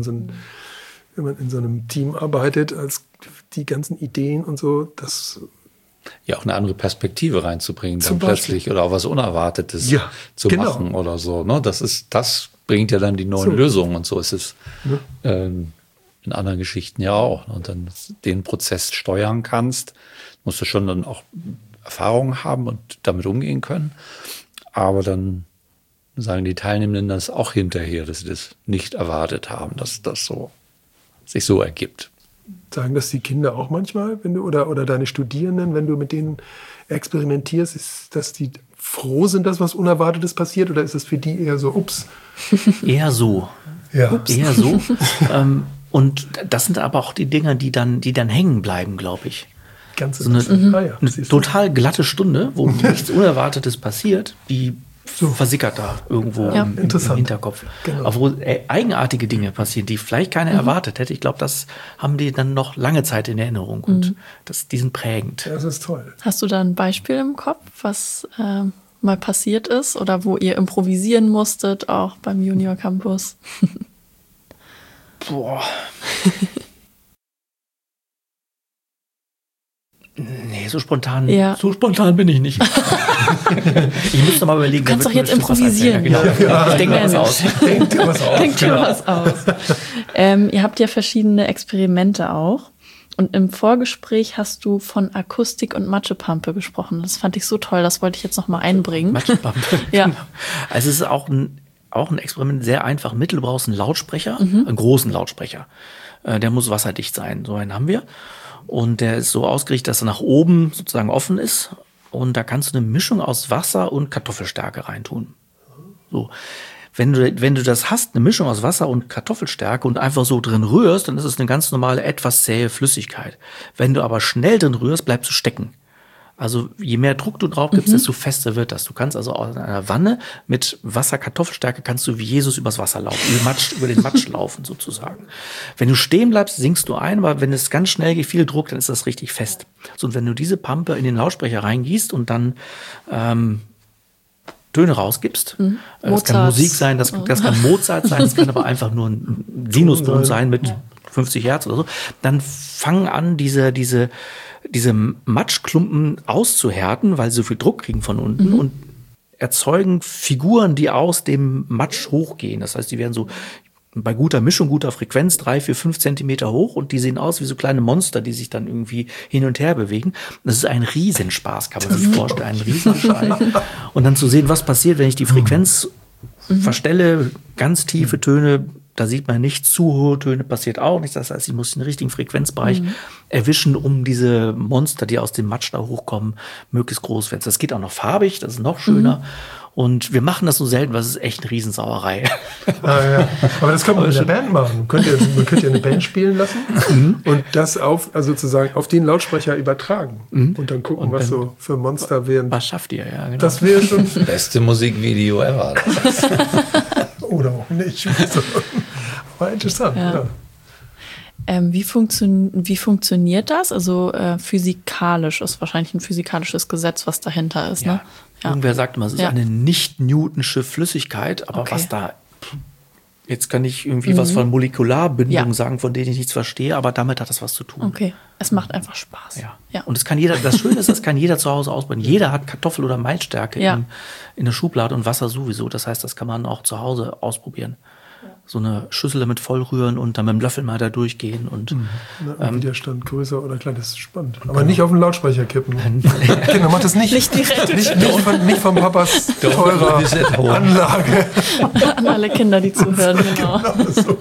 in so einem Team arbeitet, als die ganzen Ideen und so, das ja, auch eine andere Perspektive reinzubringen, dann plötzlich oder auch was Unerwartetes zu machen oder so. Ne? Das bringt ja dann die neuen Lösungen und so ist es in anderen Geschichten ja auch. Und dann den Prozess steuern kannst, musst du schon dann auch Erfahrungen haben und damit umgehen können. Aber dann sagen die Teilnehmenden das auch hinterher, dass sie das nicht erwartet haben, dass das so sich so ergibt. Sagen das die Kinder auch manchmal, wenn du oder deine Studierenden, wenn du mit denen experimentierst, ist, dass die froh sind, dass was Unerwartetes passiert, oder ist es für die eher so, ups? Eher so. Ja. Ups. Eher so. Und das sind aber auch die Dinger, die dann hängen bleiben, glaube ich. Ganz so eine total glatte Stunde, wo nichts Unerwartetes passiert, die versickert da irgendwo im Hinterkopf. Genau. Obwohl eigenartige Dinge passieren, die vielleicht keiner erwartet hätte. Ich glaube, das haben die dann noch lange Zeit in Erinnerung und die sind prägend. Das ist toll. Hast du da ein Beispiel im Kopf, was mal passiert ist oder wo ihr improvisieren musstet, auch beim Junior Campus? Boah. Nee, so spontan bin ich nicht. Ich müsste mal überlegen. Du kannst doch jetzt improvisieren. Genau. Ja. Ich denke mir was aus. Denk dir was aus. Ihr habt ja verschiedene Experimente auch. Und im Vorgespräch hast du von Akustik und Matschepampe gesprochen. Das fand ich so toll, das wollte ich jetzt noch mal einbringen. Matschepampe. Ja. Genau. Also es ist auch ein Experiment, sehr einfach. Du brauchst einen Lautsprecher, einen großen Lautsprecher. Der muss wasserdicht sein. So einen haben wir. Und der ist so ausgerichtet, dass er nach oben sozusagen offen ist. Und da kannst du eine Mischung aus Wasser und Kartoffelstärke reintun. So. Wenn du das hast, eine Mischung aus Wasser und Kartoffelstärke und einfach so drin rührst, dann ist es eine ganz normale, etwas zähe Flüssigkeit. Wenn du aber schnell drin rührst, bleibst du stecken. Also je mehr Druck du drauf gibst, desto fester wird das. Du kannst also aus einer Wanne mit Wasser, Kartoffelstärke kannst du wie Jesus übers Wasser laufen, über den Matsch laufen sozusagen. Wenn du stehen bleibst, sinkst du ein, aber wenn es ganz schnell geht, viel Druck, dann ist das richtig fest. So, und wenn du diese Pampe in den Lautsprecher reingießt und dann Töne rausgibst, das kann Musik sein, das kann Mozart sein, das kann aber einfach nur ein Sinuston sein mit 50 Hertz oder so, dann fangen an, diese Matschklumpen auszuhärten, weil sie so viel Druck kriegen von unten und erzeugen Figuren, die aus dem Matsch hochgehen. Das heißt, die werden so bei guter Mischung, guter Frequenz 3, 4, 5 Zentimeter hoch und die sehen aus wie so kleine Monster, die sich dann irgendwie hin und her bewegen. Das ist ein Riesenspaß, kann man sich vorstellen, ein Riesenschrei. Und dann zu sehen, was passiert, wenn ich die Frequenz verstelle, ganz tiefe Töne, da sieht man nicht, zu hohe Töne passiert auch nicht. Das heißt, ich muss den richtigen Frequenzbereich erwischen, um diese Monster, die aus dem Matsch da hochkommen, möglichst groß werden. Das geht auch noch farbig, das ist noch schöner. Und wir machen das so selten, weil es ist echt eine Riesensauerei. Ja. Aber das kann man mit der Band machen. Man könnte ja eine Band spielen lassen und das sozusagen auf den Lautsprecher übertragen. Und dann gucken, was so für Monster wären. Was schafft ihr, ja, genau. Das wäre schon beste Musikvideo ever. Oder auch nicht. War interessant, ja. Wie funktioniert das? Also physikalisch ist wahrscheinlich ein physikalisches Gesetz, was dahinter ist, ne? Ja. Irgendwer sagt immer, es ist eine nicht-Newtonsche Flüssigkeit, aber was da, jetzt kann ich irgendwie was von Molekularbindungen sagen, von denen ich nichts verstehe, aber damit hat das was zu tun. Okay, es macht einfach Spaß. Ja. Und das Schöne ist, das kann jeder zu Hause ausprobieren. Jeder hat Kartoffel- oder Maisstärke in der Schublade und Wasser sowieso. Das heißt, das kann man auch zu Hause ausprobieren. so eine Schüssel damit vollrühren und dann mit dem Löffel mal da durchgehen. Und Widerstand größer oder klein, das ist spannend. Aber nicht auf den Lautsprecher kippen. Kinder, macht das nicht. Nicht direkt. Nicht von Papas teurer Anlage. An alle Kinder, die zuhören, genau. Genau so.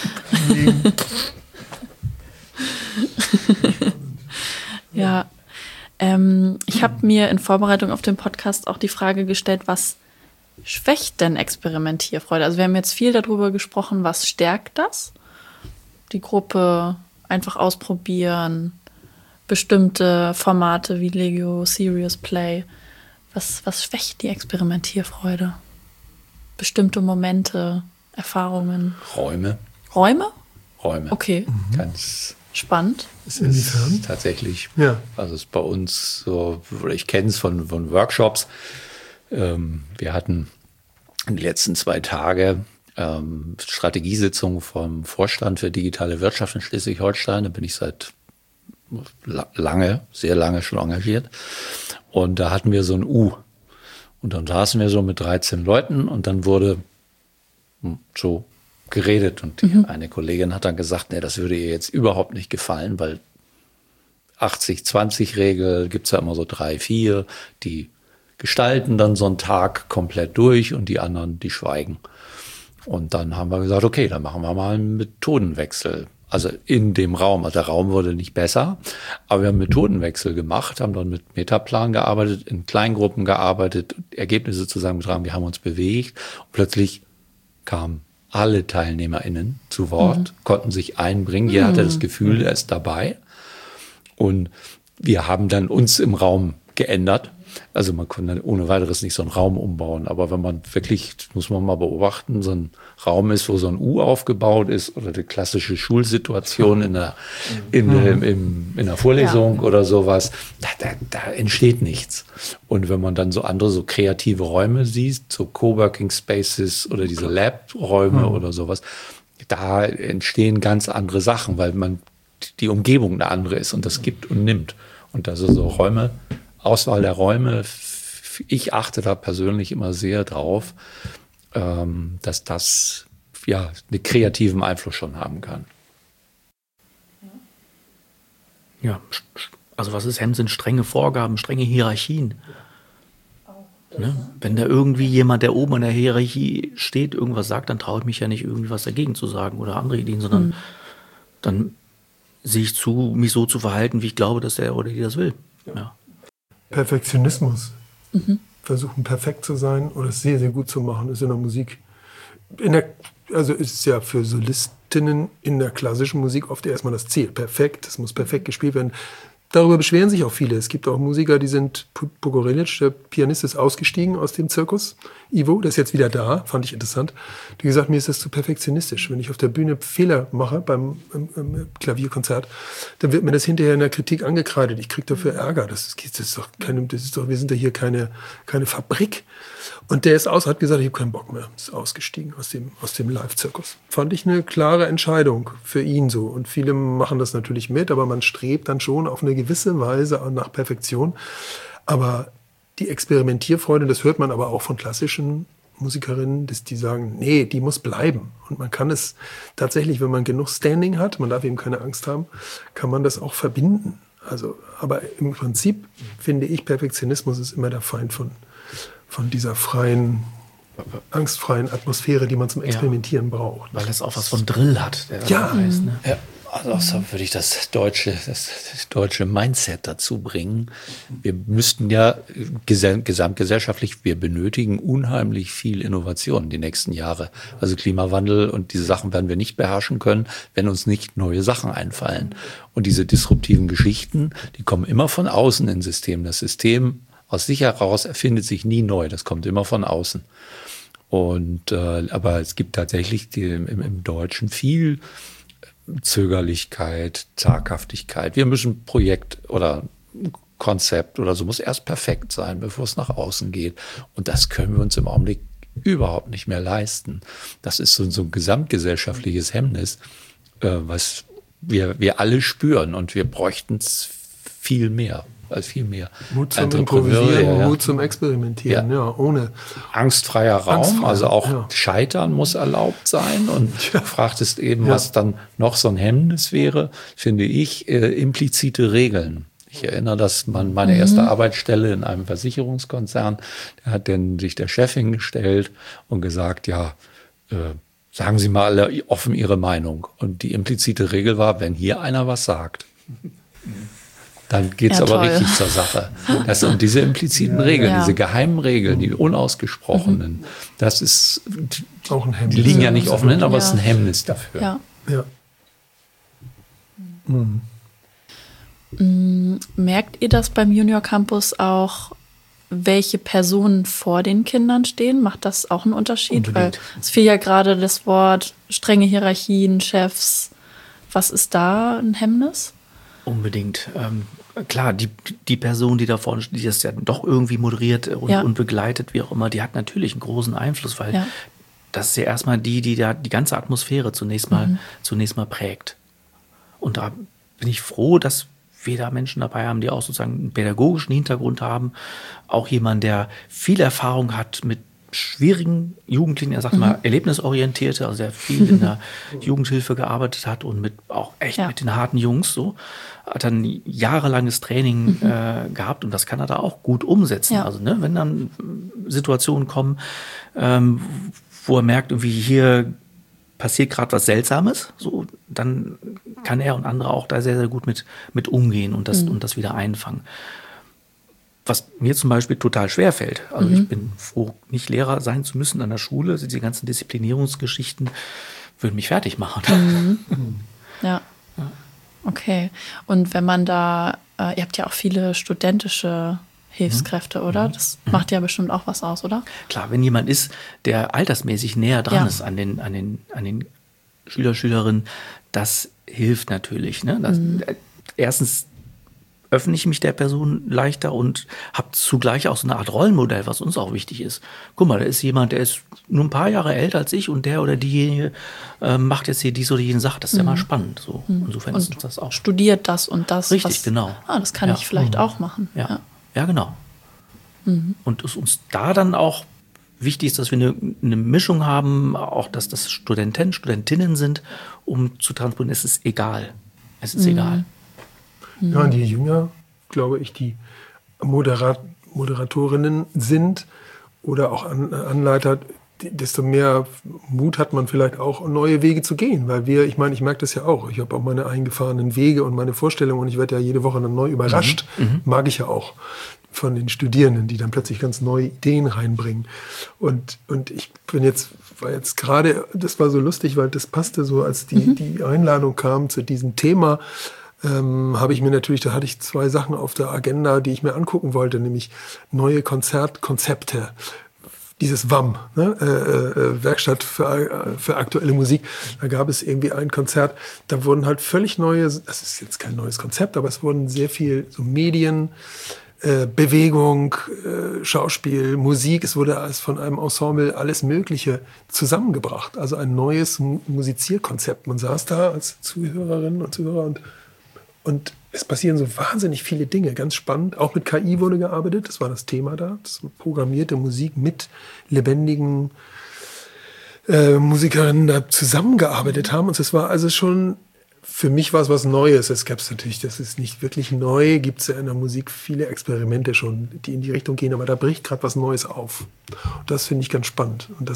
Ja, ich habe mir in Vorbereitung auf den Podcast auch die Frage gestellt, was schwächt denn Experimentierfreude? Also wir haben jetzt viel darüber gesprochen, was stärkt das? Die Gruppe einfach ausprobieren, bestimmte Formate wie Lego Serious Play. Was schwächt die Experimentierfreude? Bestimmte Momente, Erfahrungen? Räume. Räume? Räume. Okay. Ganz Spannend. es ist tatsächlich, also es ist bei uns so, oder ich kenne es von Workshops. Wir hatten die letzten 2 Tage Strategiesitzung vom Vorstand für digitale Wirtschaft in Schleswig-Holstein. Da bin ich seit sehr lange schon engagiert. Und da hatten wir so ein U. Und dann saßen wir so mit 13 Leuten und dann wurde so geredet. Und eine Kollegin hat dann gesagt, nee, das würde ihr jetzt überhaupt nicht gefallen, weil 80-20-Regel gibt es ja immer so 3, 4, die gestalten dann so einen Tag komplett durch und die anderen, die schweigen. Und dann haben wir gesagt, okay, dann machen wir mal einen Methodenwechsel. Also in dem Raum. Also der Raum wurde nicht besser, aber wir haben Methodenwechsel gemacht, haben dann mit Metaplan gearbeitet, in Kleingruppen gearbeitet, Ergebnisse zusammengetragen, wir haben uns bewegt und plötzlich kamen alle TeilnehmerInnen zu Wort, konnten sich einbringen. Jeder hatte das Gefühl, er ist dabei. Und wir haben dann uns im Raum geändert. Also man konnte dann ohne weiteres nicht so einen Raum umbauen. Aber wenn man wirklich, muss man mal beobachten, so ein Raum ist, wo so ein U aufgebaut ist oder die klassische Schulsituation in der Vorlesung oder sowas, da entsteht nichts. Und wenn man dann so andere, so kreative Räume sieht, so Coworking Spaces oder diese Lab-Räume oder sowas, da entstehen ganz andere Sachen, weil die Umgebung eine andere ist und das gibt und nimmt. Und das ist so Räume, Auswahl der Räume, ich achte da persönlich immer sehr drauf, dass das einen kreativen Einfluss schon haben kann. Ja, also was ist Hemd, sind strenge Vorgaben, strenge Hierarchien. Ne? Wenn da irgendwie jemand, der oben in der Hierarchie steht, irgendwas sagt, dann traue ich mich ja nicht, irgendwie was dagegen zu sagen oder andere Ideen, sondern dann sehe ich zu, mich so zu verhalten, wie ich glaube, dass der oder die das will. Ja. Perfektionismus. Versuchen perfekt zu sein oder es sehr, sehr gut zu machen, ist in der Musik. Also ist es ja für Solistinnen in der klassischen Musik oft erstmal das Ziel. Perfekt, es muss perfekt gespielt werden. Darüber beschweren sich auch viele. Es gibt auch Musiker, die sind, Pogorelic, der Pianist, ist ausgestiegen aus dem Zirkus. Ivo, der ist jetzt wieder da, fand ich interessant. Die gesagt, mir ist das zu perfektionistisch. Wenn ich auf der Bühne Fehler mache beim Klavierkonzert, dann wird mir das hinterher in der Kritik angekreidet. Ich kriege dafür Ärger. Wir sind ja hier keine Fabrik. Und der ist hat gesagt, ich habe keinen Bock mehr. Ist ausgestiegen aus dem Live-Zirkus. Fand ich eine klare Entscheidung für ihn so. Und viele machen das natürlich mit, aber man strebt dann schon auf eine gewisse Weise nach Perfektion. Aber die Experimentierfreude, das hört man aber auch von klassischen Musikerinnen, die sagen, nee, die muss bleiben. Und man kann es tatsächlich, wenn man genug Standing hat, man darf eben keine Angst haben, kann man das auch verbinden. Also, aber im Prinzip finde ich, Perfektionismus ist immer der Feind von dieser angstfreien Atmosphäre, die man zum Experimentieren braucht. Weil es auch was von Drill hat. Ja. Heißt, ne? Ja. Also würde ich das deutsche Mindset dazu bringen. Wir müssten ja gesamtgesellschaftlich, wir benötigen unheimlich viel Innovation die nächsten Jahre. Also Klimawandel und diese Sachen werden wir nicht beherrschen können, wenn uns nicht neue Sachen einfallen. Und diese disruptiven Geschichten, die kommen immer von außen ins System. Das System aus sich heraus erfindet sich nie neu. Das kommt immer von außen. Und aber es gibt tatsächlich im Deutschen viel Zögerlichkeit, Zaghaftigkeit. Wir müssen Projekt oder Konzept oder so muss erst perfekt sein, bevor es nach außen geht. Und das können wir uns im Augenblick überhaupt nicht mehr leisten. Das ist so ein gesamtgesellschaftliches Hemmnis, was wir alle spüren und wir bräuchten es viel mehr. also viel mehr Mut zum Entrepreneurial, Improvisieren, Mut zum Experimentieren, ohne angstfreier Raum, Angstfrei, also auch ja. Scheitern muss erlaubt sein. Und fragtest eben, was dann noch so ein Hemmnis wäre, finde ich, implizite Regeln. Ich erinnere, dass meine erste Arbeitsstelle in einem Versicherungskonzern, da hat sich der Chef hingestellt und gesagt, sagen Sie mal alle offen Ihre Meinung. Und die implizite Regel war, wenn hier einer was sagt, dann geht's aber toll. richtig zur Sache. Das sind diese impliziten Regeln, diese geheimen Regeln, die unausgesprochenen. Das ist, auch ein Hemmnis. die liegen ja nicht offen hin, aber es ist ein Ja. Hemmnis dafür. Ja. Ja. Merkt ihr das beim Junior Campus auch, welche Personen vor den Kindern stehen? Macht das auch einen Unterschied? Unbedingt. Weil es fiel ja gerade das Wort strenge Hierarchien, Chefs. Was ist da ein Hemmnis? Unbedingt. Klar, die Person, die da vorne steht, die das ja doch irgendwie moderiert und begleitet, wie auch immer, die hat natürlich einen großen Einfluss, weil das ist ja erstmal die da die ganze Atmosphäre zunächst mal prägt. Und da bin ich froh, dass wir da Menschen dabei haben, die auch sozusagen einen pädagogischen Hintergrund haben. Auch jemand, der viel Erfahrung hat mit schwierigen Jugendlichen, er sagt mal erlebnisorientierte, also der viel in der Jugendhilfe gearbeitet hat und mit den harten Jungs so, hat dann jahrelanges Training gehabt und das kann er da auch gut umsetzen. Ja. Also wenn dann Situationen kommen, wo er merkt, irgendwie hier passiert gerade was Seltsames, so, dann kann er und andere auch da sehr, sehr gut mit umgehen und das wieder einfangen. Was mir zum Beispiel total schwer fällt. Also ich bin froh, nicht Lehrer sein zu müssen an der Schule. Diese ganzen Disziplinierungsgeschichten würden mich fertig machen. Ja. Okay. Und wenn man da, ihr habt ja auch viele studentische Hilfskräfte, oder? Das macht ja bestimmt auch was aus, oder? Klar, wenn jemand ist, der altersmäßig näher dran ist an den Schüler, Schülerinnen, das hilft natürlich. Ne? Erstens öffne ich mich der Person leichter und habe zugleich auch so eine Art Rollenmodell, was uns auch wichtig ist. Guck mal, da ist jemand, der ist nur ein paar Jahre älter als ich und der oder diejenige macht jetzt hier dies oder jene Sache. Das ist ja mal spannend. So. Insofern ist uns das auch studiert das und das. richtig, genau. Das kann ich vielleicht auch machen. Ja, genau. Und es uns da dann auch wichtig ist, dass wir eine Mischung haben, auch dass das Studentinnen sind, um zu transportieren, es ist egal. Es ist egal. Ja, und je jünger, glaube ich, die Moderatorinnen sind oder auch Anleiter, desto mehr Mut hat man vielleicht auch, neue Wege zu gehen. Weil ich merke das ja auch. Ich habe auch meine eingefahrenen Wege und meine Vorstellungen und ich werde ja jede Woche dann neu überrascht. Mag ich ja auch von den Studierenden, die dann plötzlich ganz neue Ideen reinbringen. Und ich war jetzt gerade, das war so lustig, weil das passte so, als die Einladung kam zu diesem Thema, habe ich mir natürlich, da hatte ich 2 Sachen auf der Agenda, die ich mir angucken wollte, nämlich neue Konzertkonzepte. Dieses WAM, Werkstatt für aktuelle Musik. Da gab es irgendwie ein Konzert, da wurden halt völlig neue, das ist jetzt kein neues Konzept, aber es wurden sehr viel so Medien, Bewegung, Schauspiel, Musik, es wurde alles von einem Ensemble alles Mögliche zusammengebracht. Also ein neues Musizierkonzept. Man saß da als Zuhörerinnen und Zuhörer und es passieren so wahnsinnig viele Dinge, ganz spannend. Auch mit KI wurde gearbeitet, das war das Thema da. Das programmierte Musik mit lebendigen Musikerinnen da zusammengearbeitet haben. Und es war also schon, für mich war es was Neues. Es gab es natürlich, das ist nicht wirklich neu, gibt es ja in der Musik viele Experimente schon, die in die Richtung gehen, aber da bricht gerade was Neues auf. Und das finde ich ganz spannend. Und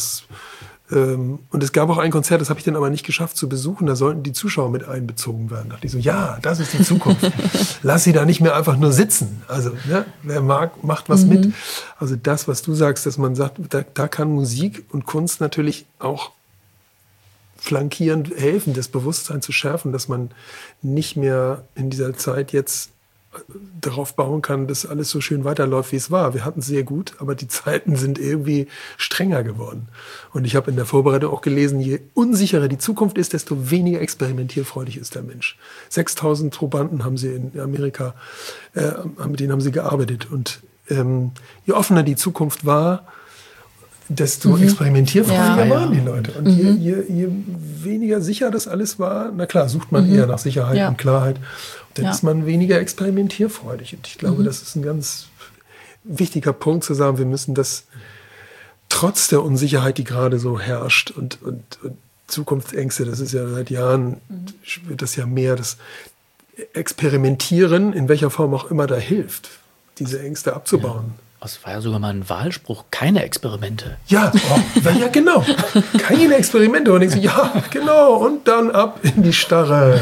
es gab auch ein Konzert, das habe ich dann aber nicht geschafft zu besuchen, da sollten die Zuschauer mit einbezogen werden. Da dachte ich so, ja, das ist die Zukunft. Lass sie da nicht mehr einfach nur sitzen. Also, wer mag, macht was mit. Also das, was du sagst, dass man sagt, da kann Musik und Kunst natürlich auch flankierend helfen, das Bewusstsein zu schärfen, dass man nicht mehr in dieser Zeit jetzt darauf bauen kann, dass alles so schön weiterläuft, wie es war. Wir hatten es sehr gut, aber die Zeiten sind irgendwie strenger geworden. Und ich habe in der Vorbereitung auch gelesen, je unsicherer die Zukunft ist, desto weniger experimentierfreudig ist der Mensch. 6.000 Probanden haben sie in Amerika, mit denen haben sie gearbeitet. Und je offener die Zukunft war, desto experimentierfreudiger Ja. waren die Leute. Und je weniger sicher das alles war, na klar, sucht man eher nach Sicherheit Ja. und Klarheit. Und dann Ja. ist man weniger experimentierfreudig. Und ich glaube, das ist ein ganz wichtiger Punkt zu sagen, wir müssen das trotz der Unsicherheit, die gerade so herrscht und Zukunftsängste, das ist ja seit Jahren, wird das ja mehr, das Experimentieren, in welcher Form auch immer, da hilft, diese Ängste abzubauen. Das war ja sogar mal ein Wahlspruch, keine Experimente. Ja, ja, genau. Keine Experimente. Und ich so, ja, genau. Und dann ab in die Starre.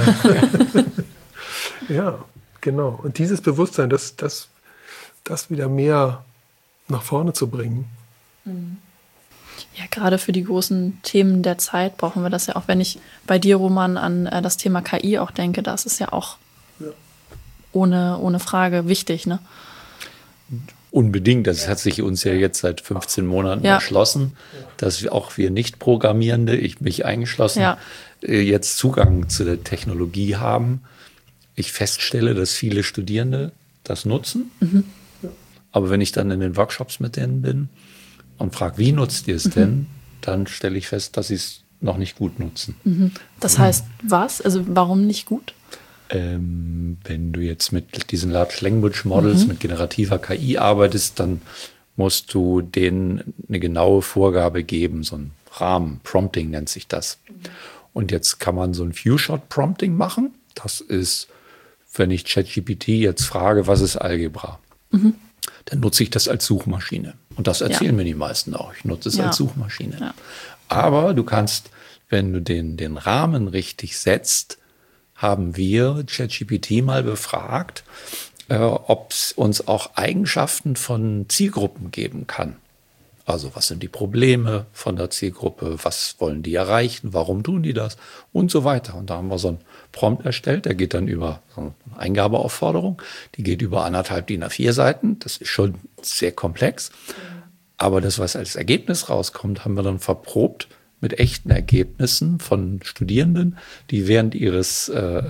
Ja, genau. Und dieses Bewusstsein, das wieder mehr nach vorne zu bringen. Ja, gerade für die großen Themen der Zeit brauchen wir das ja auch. Wenn ich bei dir, Roman, an das Thema KI auch denke, das ist ja auch ohne Frage wichtig, ne? Unbedingt. Das hat sich uns ja jetzt seit 15 Monaten erschlossen, dass auch wir Nicht-Programmierende, ich mich eingeschlossen, jetzt Zugang zu der Technologie haben. Ich feststelle, dass viele Studierende das nutzen. Aber wenn ich dann in den Workshops mit denen bin und frage, wie nutzt ihr es denn, dann stelle ich fest, dass sie es noch nicht gut nutzen. Das heißt, was? Also warum nicht gut? Wenn du jetzt mit diesen Large Language Models, mit generativer KI arbeitest, dann musst du denen eine genaue Vorgabe geben, so ein Rahmen, Prompting nennt sich das. Und jetzt kann man so ein Few-Shot-Prompting machen. Das ist, wenn ich ChatGPT jetzt frage, was ist Algebra? Dann nutze ich das als Suchmaschine. Und das erzählen mir die meisten auch. Ich nutze es als Suchmaschine. Ja. Aber du kannst, wenn du den Rahmen richtig setzt, haben wir ChatGPT mal befragt, ob es uns auch Eigenschaften von Zielgruppen geben kann. Also was sind die Probleme von der Zielgruppe, was wollen die erreichen, warum tun die das und so weiter. Und da haben wir so einen Prompt erstellt, der geht dann über so eine Eingabeaufforderung, die geht über 1,5 DIN A4 Seiten, das ist schon sehr komplex. Aber das, was als Ergebnis rauskommt, haben wir dann verprobt mit echten Ergebnissen von Studierenden, die während ihres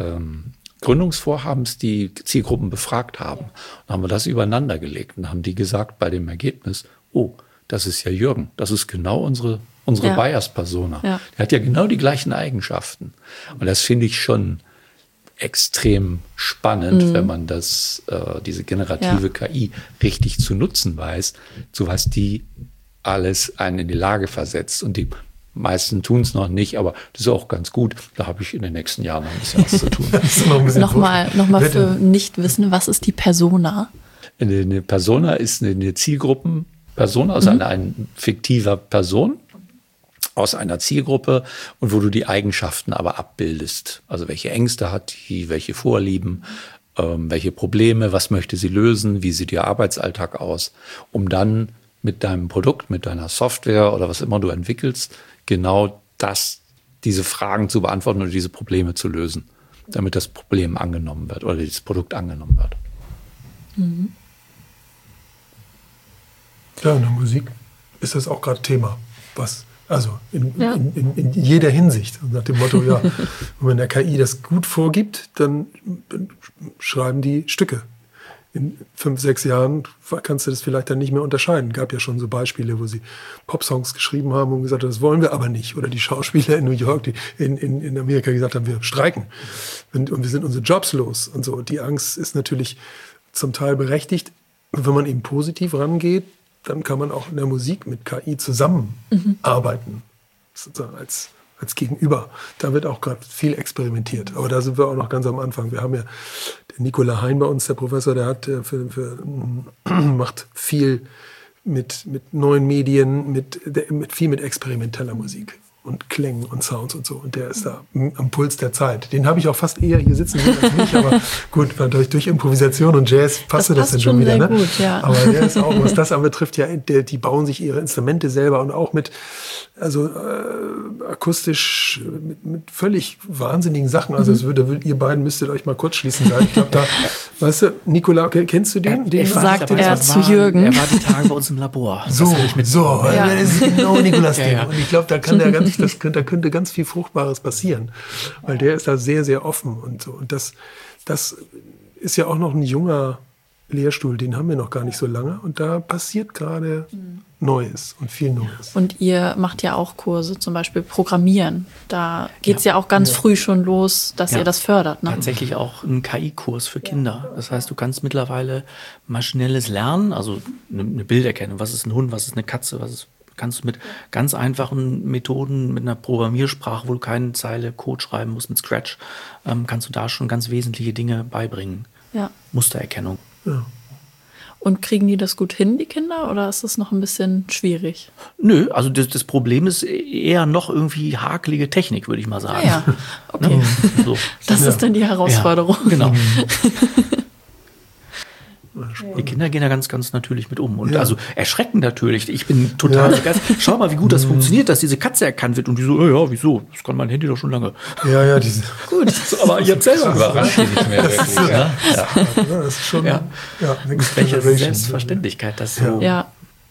Gründungsvorhabens die Zielgruppen befragt haben. Und haben wir das übereinander gelegt und haben die gesagt bei dem Ergebnis, oh, das ist ja Jürgen, das ist genau unsere Bias-Persona. Ja. Der hat ja genau die gleichen Eigenschaften. Und das finde ich schon extrem spannend, wenn man diese generative KI richtig zu nutzen weiß, so was die alles einen in die Lage versetzt. Und die meisten tun es noch nicht, aber das ist auch ganz gut. Da habe ich in den nächsten Jahren noch ein bisschen was zu tun. Nochmal für Nichtwissen, was ist die Persona? Eine Persona ist eine Zielgruppenpersona, also eine fiktiver Person aus einer Zielgruppe und wo du die Eigenschaften aber abbildest. Also welche Ängste hat die, welche Vorlieben, welche Probleme, was möchte sie lösen, wie sieht ihr Arbeitsalltag aus, um dann mit deinem Produkt, mit deiner Software oder was immer du entwickelst, genau diese Fragen zu beantworten oder diese Probleme zu lösen, damit das Problem angenommen wird oder das Produkt angenommen wird. Ja, in der Musik ist das auch gerade Thema. Also in jeder Hinsicht. Nach dem Motto, ja, wenn der KI das gut vorgibt, dann schreiben die Stücke. In 5, 6 Jahren kannst du das vielleicht dann nicht mehr unterscheiden. Gab ja schon so Beispiele, wo sie Popsongs geschrieben haben und gesagt haben, das wollen wir aber nicht. Oder die Schauspieler in New York, die in Amerika gesagt haben, wir streiken. Und wir sind unsere Jobs los. Und so. Die Angst ist natürlich zum Teil berechtigt. Und wenn man eben positiv rangeht, dann kann man auch in der Musik mit KI zusammenarbeiten. Sozusagen als Gegenüber. Da wird auch gerade viel experimentiert. Aber da sind wir auch noch ganz am Anfang. Wir haben ja den Nicola Hein bei uns, der Professor, der hat macht viel mit neuen Medien, viel mit experimenteller Musik und Klängen und Sounds und so. Und der ist da am Puls der Zeit. Den habe ich auch fast eher hier sitzen sehen als mich. Aber gut, durch Improvisation und Jazz passte das dann schon wieder. Sehr gut, ja. Aber der ist auch, was das anbetrifft, ja, die bauen sich ihre Instrumente selber und auch mit akustisch mit völlig wahnsinnigen Sachen. Also ihr beiden müsstet euch mal kurz schließen sein. Ich glaube, da, weißt du, Nicola, kennst du den? Sagt er zu Jürgen. Er war die Tage bei uns im Labor. Das ist genau Nikolas Ding. Ja. Und ich glaube, da könnte ganz viel Fruchtbares passieren. Weil der ist da sehr, sehr offen und so. Und das ist ja auch noch ein junger Lehrstuhl, den haben wir noch gar nicht so lange. Und da passiert gerade Neues und viel Neues. Und ihr macht ja auch Kurse, zum Beispiel Programmieren. Da geht es ja auch ganz früh schon los, dass ihr das fördert. Ne? Tatsächlich auch ein KI-Kurs für Kinder. Das heißt, du kannst mittlerweile maschinelles Lernen, also eine Bilderkennung, was ist ein Hund, was ist eine Katze, kannst du mit ganz einfachen Methoden, mit einer Programmiersprache, wo du keine Zeile Code schreiben musst, mit Scratch, kannst du da schon ganz wesentliche Dinge beibringen. Ja. Mustererkennung. Ja. Und kriegen die das gut hin, die Kinder, oder ist das noch ein bisschen schwierig? Nö, also das Problem ist eher noch irgendwie hakelige Technik, würde ich mal sagen. Ja, okay. Ne? So. Das ist dann die Herausforderung. Ja, genau. Die Kinder gehen da ganz, ganz natürlich mit um. Und also erschrecken natürlich. Ich bin total begeistert. Schau mal, wie gut das funktioniert, dass diese Katze erkannt wird. Und die so, ja, wieso? Das kann mein Handy doch schon lange. Ja, diese. Gut, aber ihr habt selber Überrascht die nicht mehr wirklich. Ne? Ja. Das ist schon Ja. Next Welche Generation. Selbstverständlichkeit das so. Ja.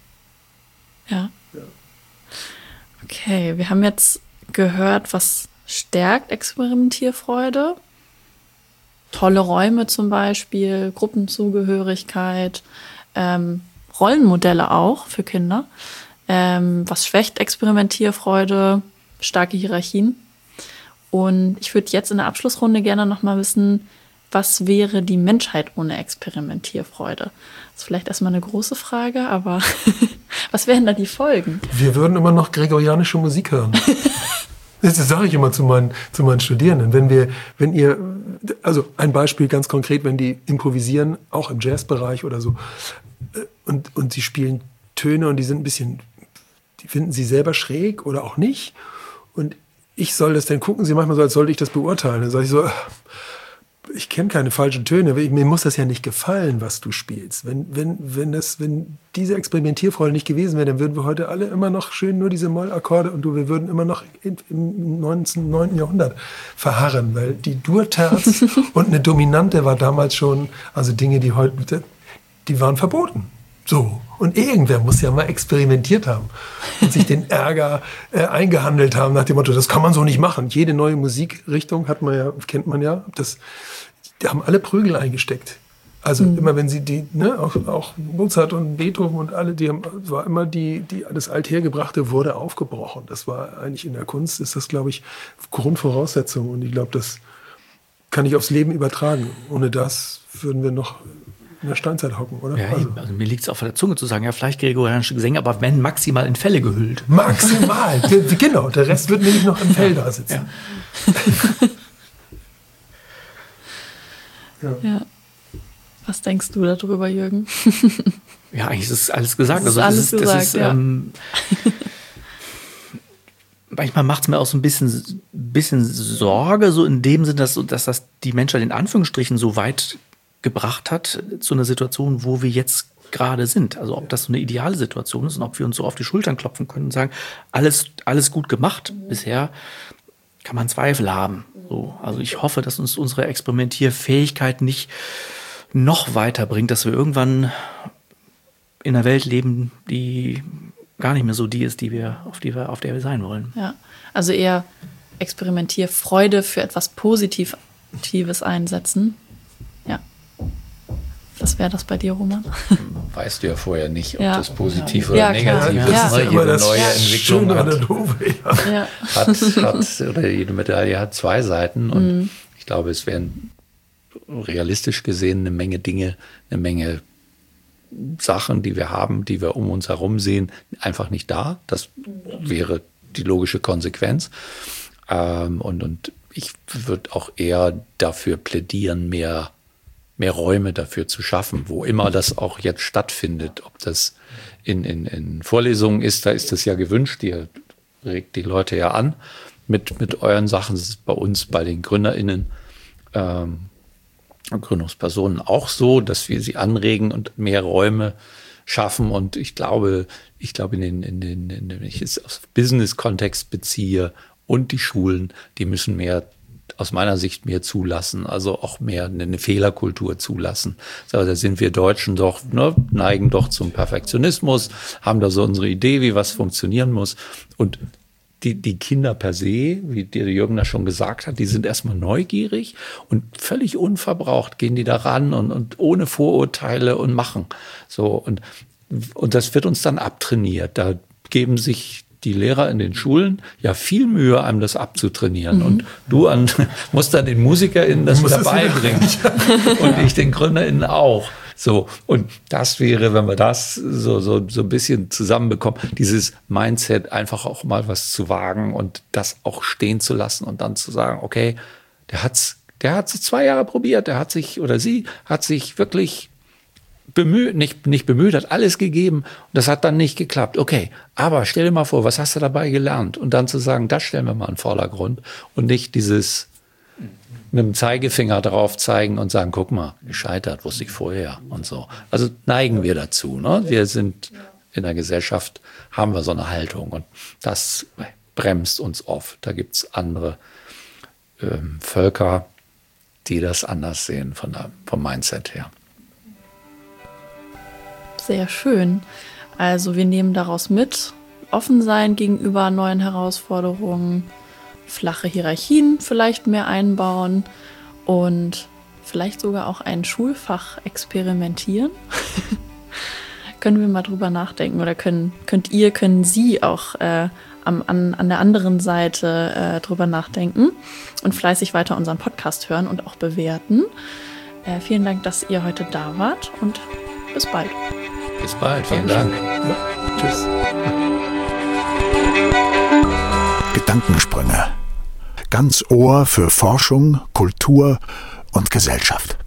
Okay, wir haben jetzt gehört, was stärkt Experimentierfreude. Tolle Räume zum Beispiel, Gruppenzugehörigkeit, Rollenmodelle auch für Kinder. Was schwächt Experimentierfreude? Starke Hierarchien. Und ich würde jetzt in der Abschlussrunde gerne noch mal wissen, was wäre die Menschheit ohne Experimentierfreude? Das ist vielleicht erstmal eine große Frage, aber was wären da die Folgen? Wir würden immer noch gregorianische Musik hören. Das sage ich immer zu meinen Studierenden. Wenn ihr, also ein Beispiel ganz konkret, wenn die improvisieren, auch im Jazzbereich oder so, und sie spielen Töne und die sind ein bisschen, die finden sie selber schräg oder auch nicht. Und ich soll das dann gucken, sie manchmal so, als sollte ich das beurteilen. Dann sage ich so, ich kenne keine falschen Töne, mir muss das ja nicht gefallen, was du spielst. Wenn diese Experimentierfreude nicht gewesen wäre, dann würden wir heute alle immer noch schön nur diese Mollakkorde und wir würden immer noch im 9. Jahrhundert verharren, weil die Durterz und eine Dominante war damals schon, also Dinge, die heute, die waren verboten. So. Und irgendwer muss ja mal experimentiert haben und sich den Ärger eingehandelt haben nach dem Motto, das kann man so nicht machen. Jede neue Musikrichtung kennt man ja, die haben alle Prügel eingesteckt. Also immer wenn sie auch Mozart und Beethoven und alle, war immer das Althergebrachte wurde aufgebrochen. Das war eigentlich in der Kunst, ist das, glaube ich, Grundvoraussetzung. Und ich glaube, das kann ich aufs Leben übertragen. Ohne das würden wir noch in der Steinzeit hocken, oder? Ja, also mir liegt es auf der Zunge zu sagen, ja, vielleicht gregorianische Gesänge, aber wenn maximal in Felle gehüllt. Maximal, genau. Der Rest wird nämlich noch im Fell da sitzen. Ja. Was denkst du darüber, Jürgen? Ja, eigentlich ist alles gesagt. Das ist manchmal macht es mir auch so ein bisschen Sorge, so in dem Sinne, dass das die Menschheit in Anführungsstrichen so weit gebracht hat zu einer Situation, wo wir jetzt gerade sind. Also ob das so eine ideale Situation ist und ob wir uns so auf die Schultern klopfen können und sagen, alles gut gemacht. Bisher kann man Zweifel haben. So, also ich hoffe, dass uns unsere Experimentierfähigkeit nicht noch weiter bringt, dass wir irgendwann in einer Welt leben, die gar nicht mehr so die ist, auf der wir sein wollen. Ja, also eher Experimentierfreude für etwas Positives einsetzen. Ja. Was wäre das bei dir, Roman? Weißt du ja vorher nicht, ob Ja. das positiv oder negativ klar. ist. Ja. Ne? Jede das neue Entwicklung Schöne an der Doofe, Ja. hat oder jede Medaille hat zwei Seiten. Und ich glaube, es wären realistisch gesehen eine Menge Dinge, eine Menge Sachen, die wir haben, die wir um uns herum sehen, einfach nicht da. Das wäre die logische Konsequenz. Und ich würde auch eher dafür plädieren, mehr Räume dafür zu schaffen, wo immer das auch jetzt stattfindet. Ob das in Vorlesungen ist, da ist das ja gewünscht. Ihr regt die Leute ja an mit euren Sachen. Das ist bei uns, bei den GründerInnen, Gründungspersonen auch so, dass wir sie anregen und mehr Räume schaffen. Und ich glaube, wenn ich es auf Business-Kontext beziehe und die Schulen, die müssen aus meiner Sicht mehr zulassen, also auch mehr eine Fehlerkultur zulassen. So, da sind wir Deutschen doch, neigen doch zum Perfektionismus, haben da so unsere Idee, wie was funktionieren muss. Und die Kinder per se, wie der Jürgen das schon gesagt hat, die sind erstmal neugierig und völlig unverbraucht gehen die da ran und ohne Vorurteile und machen. So, und das wird uns dann abtrainiert. Da geben sich die Lehrer in den Schulen ja viel Mühe, einem das abzutrainieren. Und du musst dann den MusikerInnen das wieder beibringen. Und ich den GründerInnen auch. So, und das wäre, wenn wir das so ein bisschen zusammenbekommen, dieses Mindset, einfach auch mal was zu wagen und das auch stehen zu lassen und dann zu sagen, okay, der hat es 2 Jahre probiert, der hat sich oder sie hat sich wirklich bemüht, nicht bemüht, hat alles gegeben und das hat dann nicht geklappt. Okay, aber stell dir mal vor, was hast du dabei gelernt? Und dann zu sagen, das stellen wir mal in den Vordergrund und nicht dieses mit dem Zeigefinger drauf zeigen und sagen, guck mal, gescheitert, wusste ich vorher und so. Also neigen wir dazu. Ne? Wir sind in der Gesellschaft, haben wir so eine Haltung und das bremst uns oft. Da gibt es andere Völker, die das anders sehen vom Mindset her. Sehr schön. Also wir nehmen daraus mit, offen sein gegenüber neuen Herausforderungen, flache Hierarchien vielleicht mehr einbauen und vielleicht sogar auch ein Schulfach experimentieren. Können wir mal drüber nachdenken oder können Sie auch an der anderen Seite drüber nachdenken und fleißig weiter unseren Podcast hören und auch bewerten. Vielen Dank, dass ihr heute da wart und bis bald. Bis bald, vielen Dank. Ja, tschüss. Gedankensprünge. Ganz Ohr für Forschung, Kultur und Gesellschaft.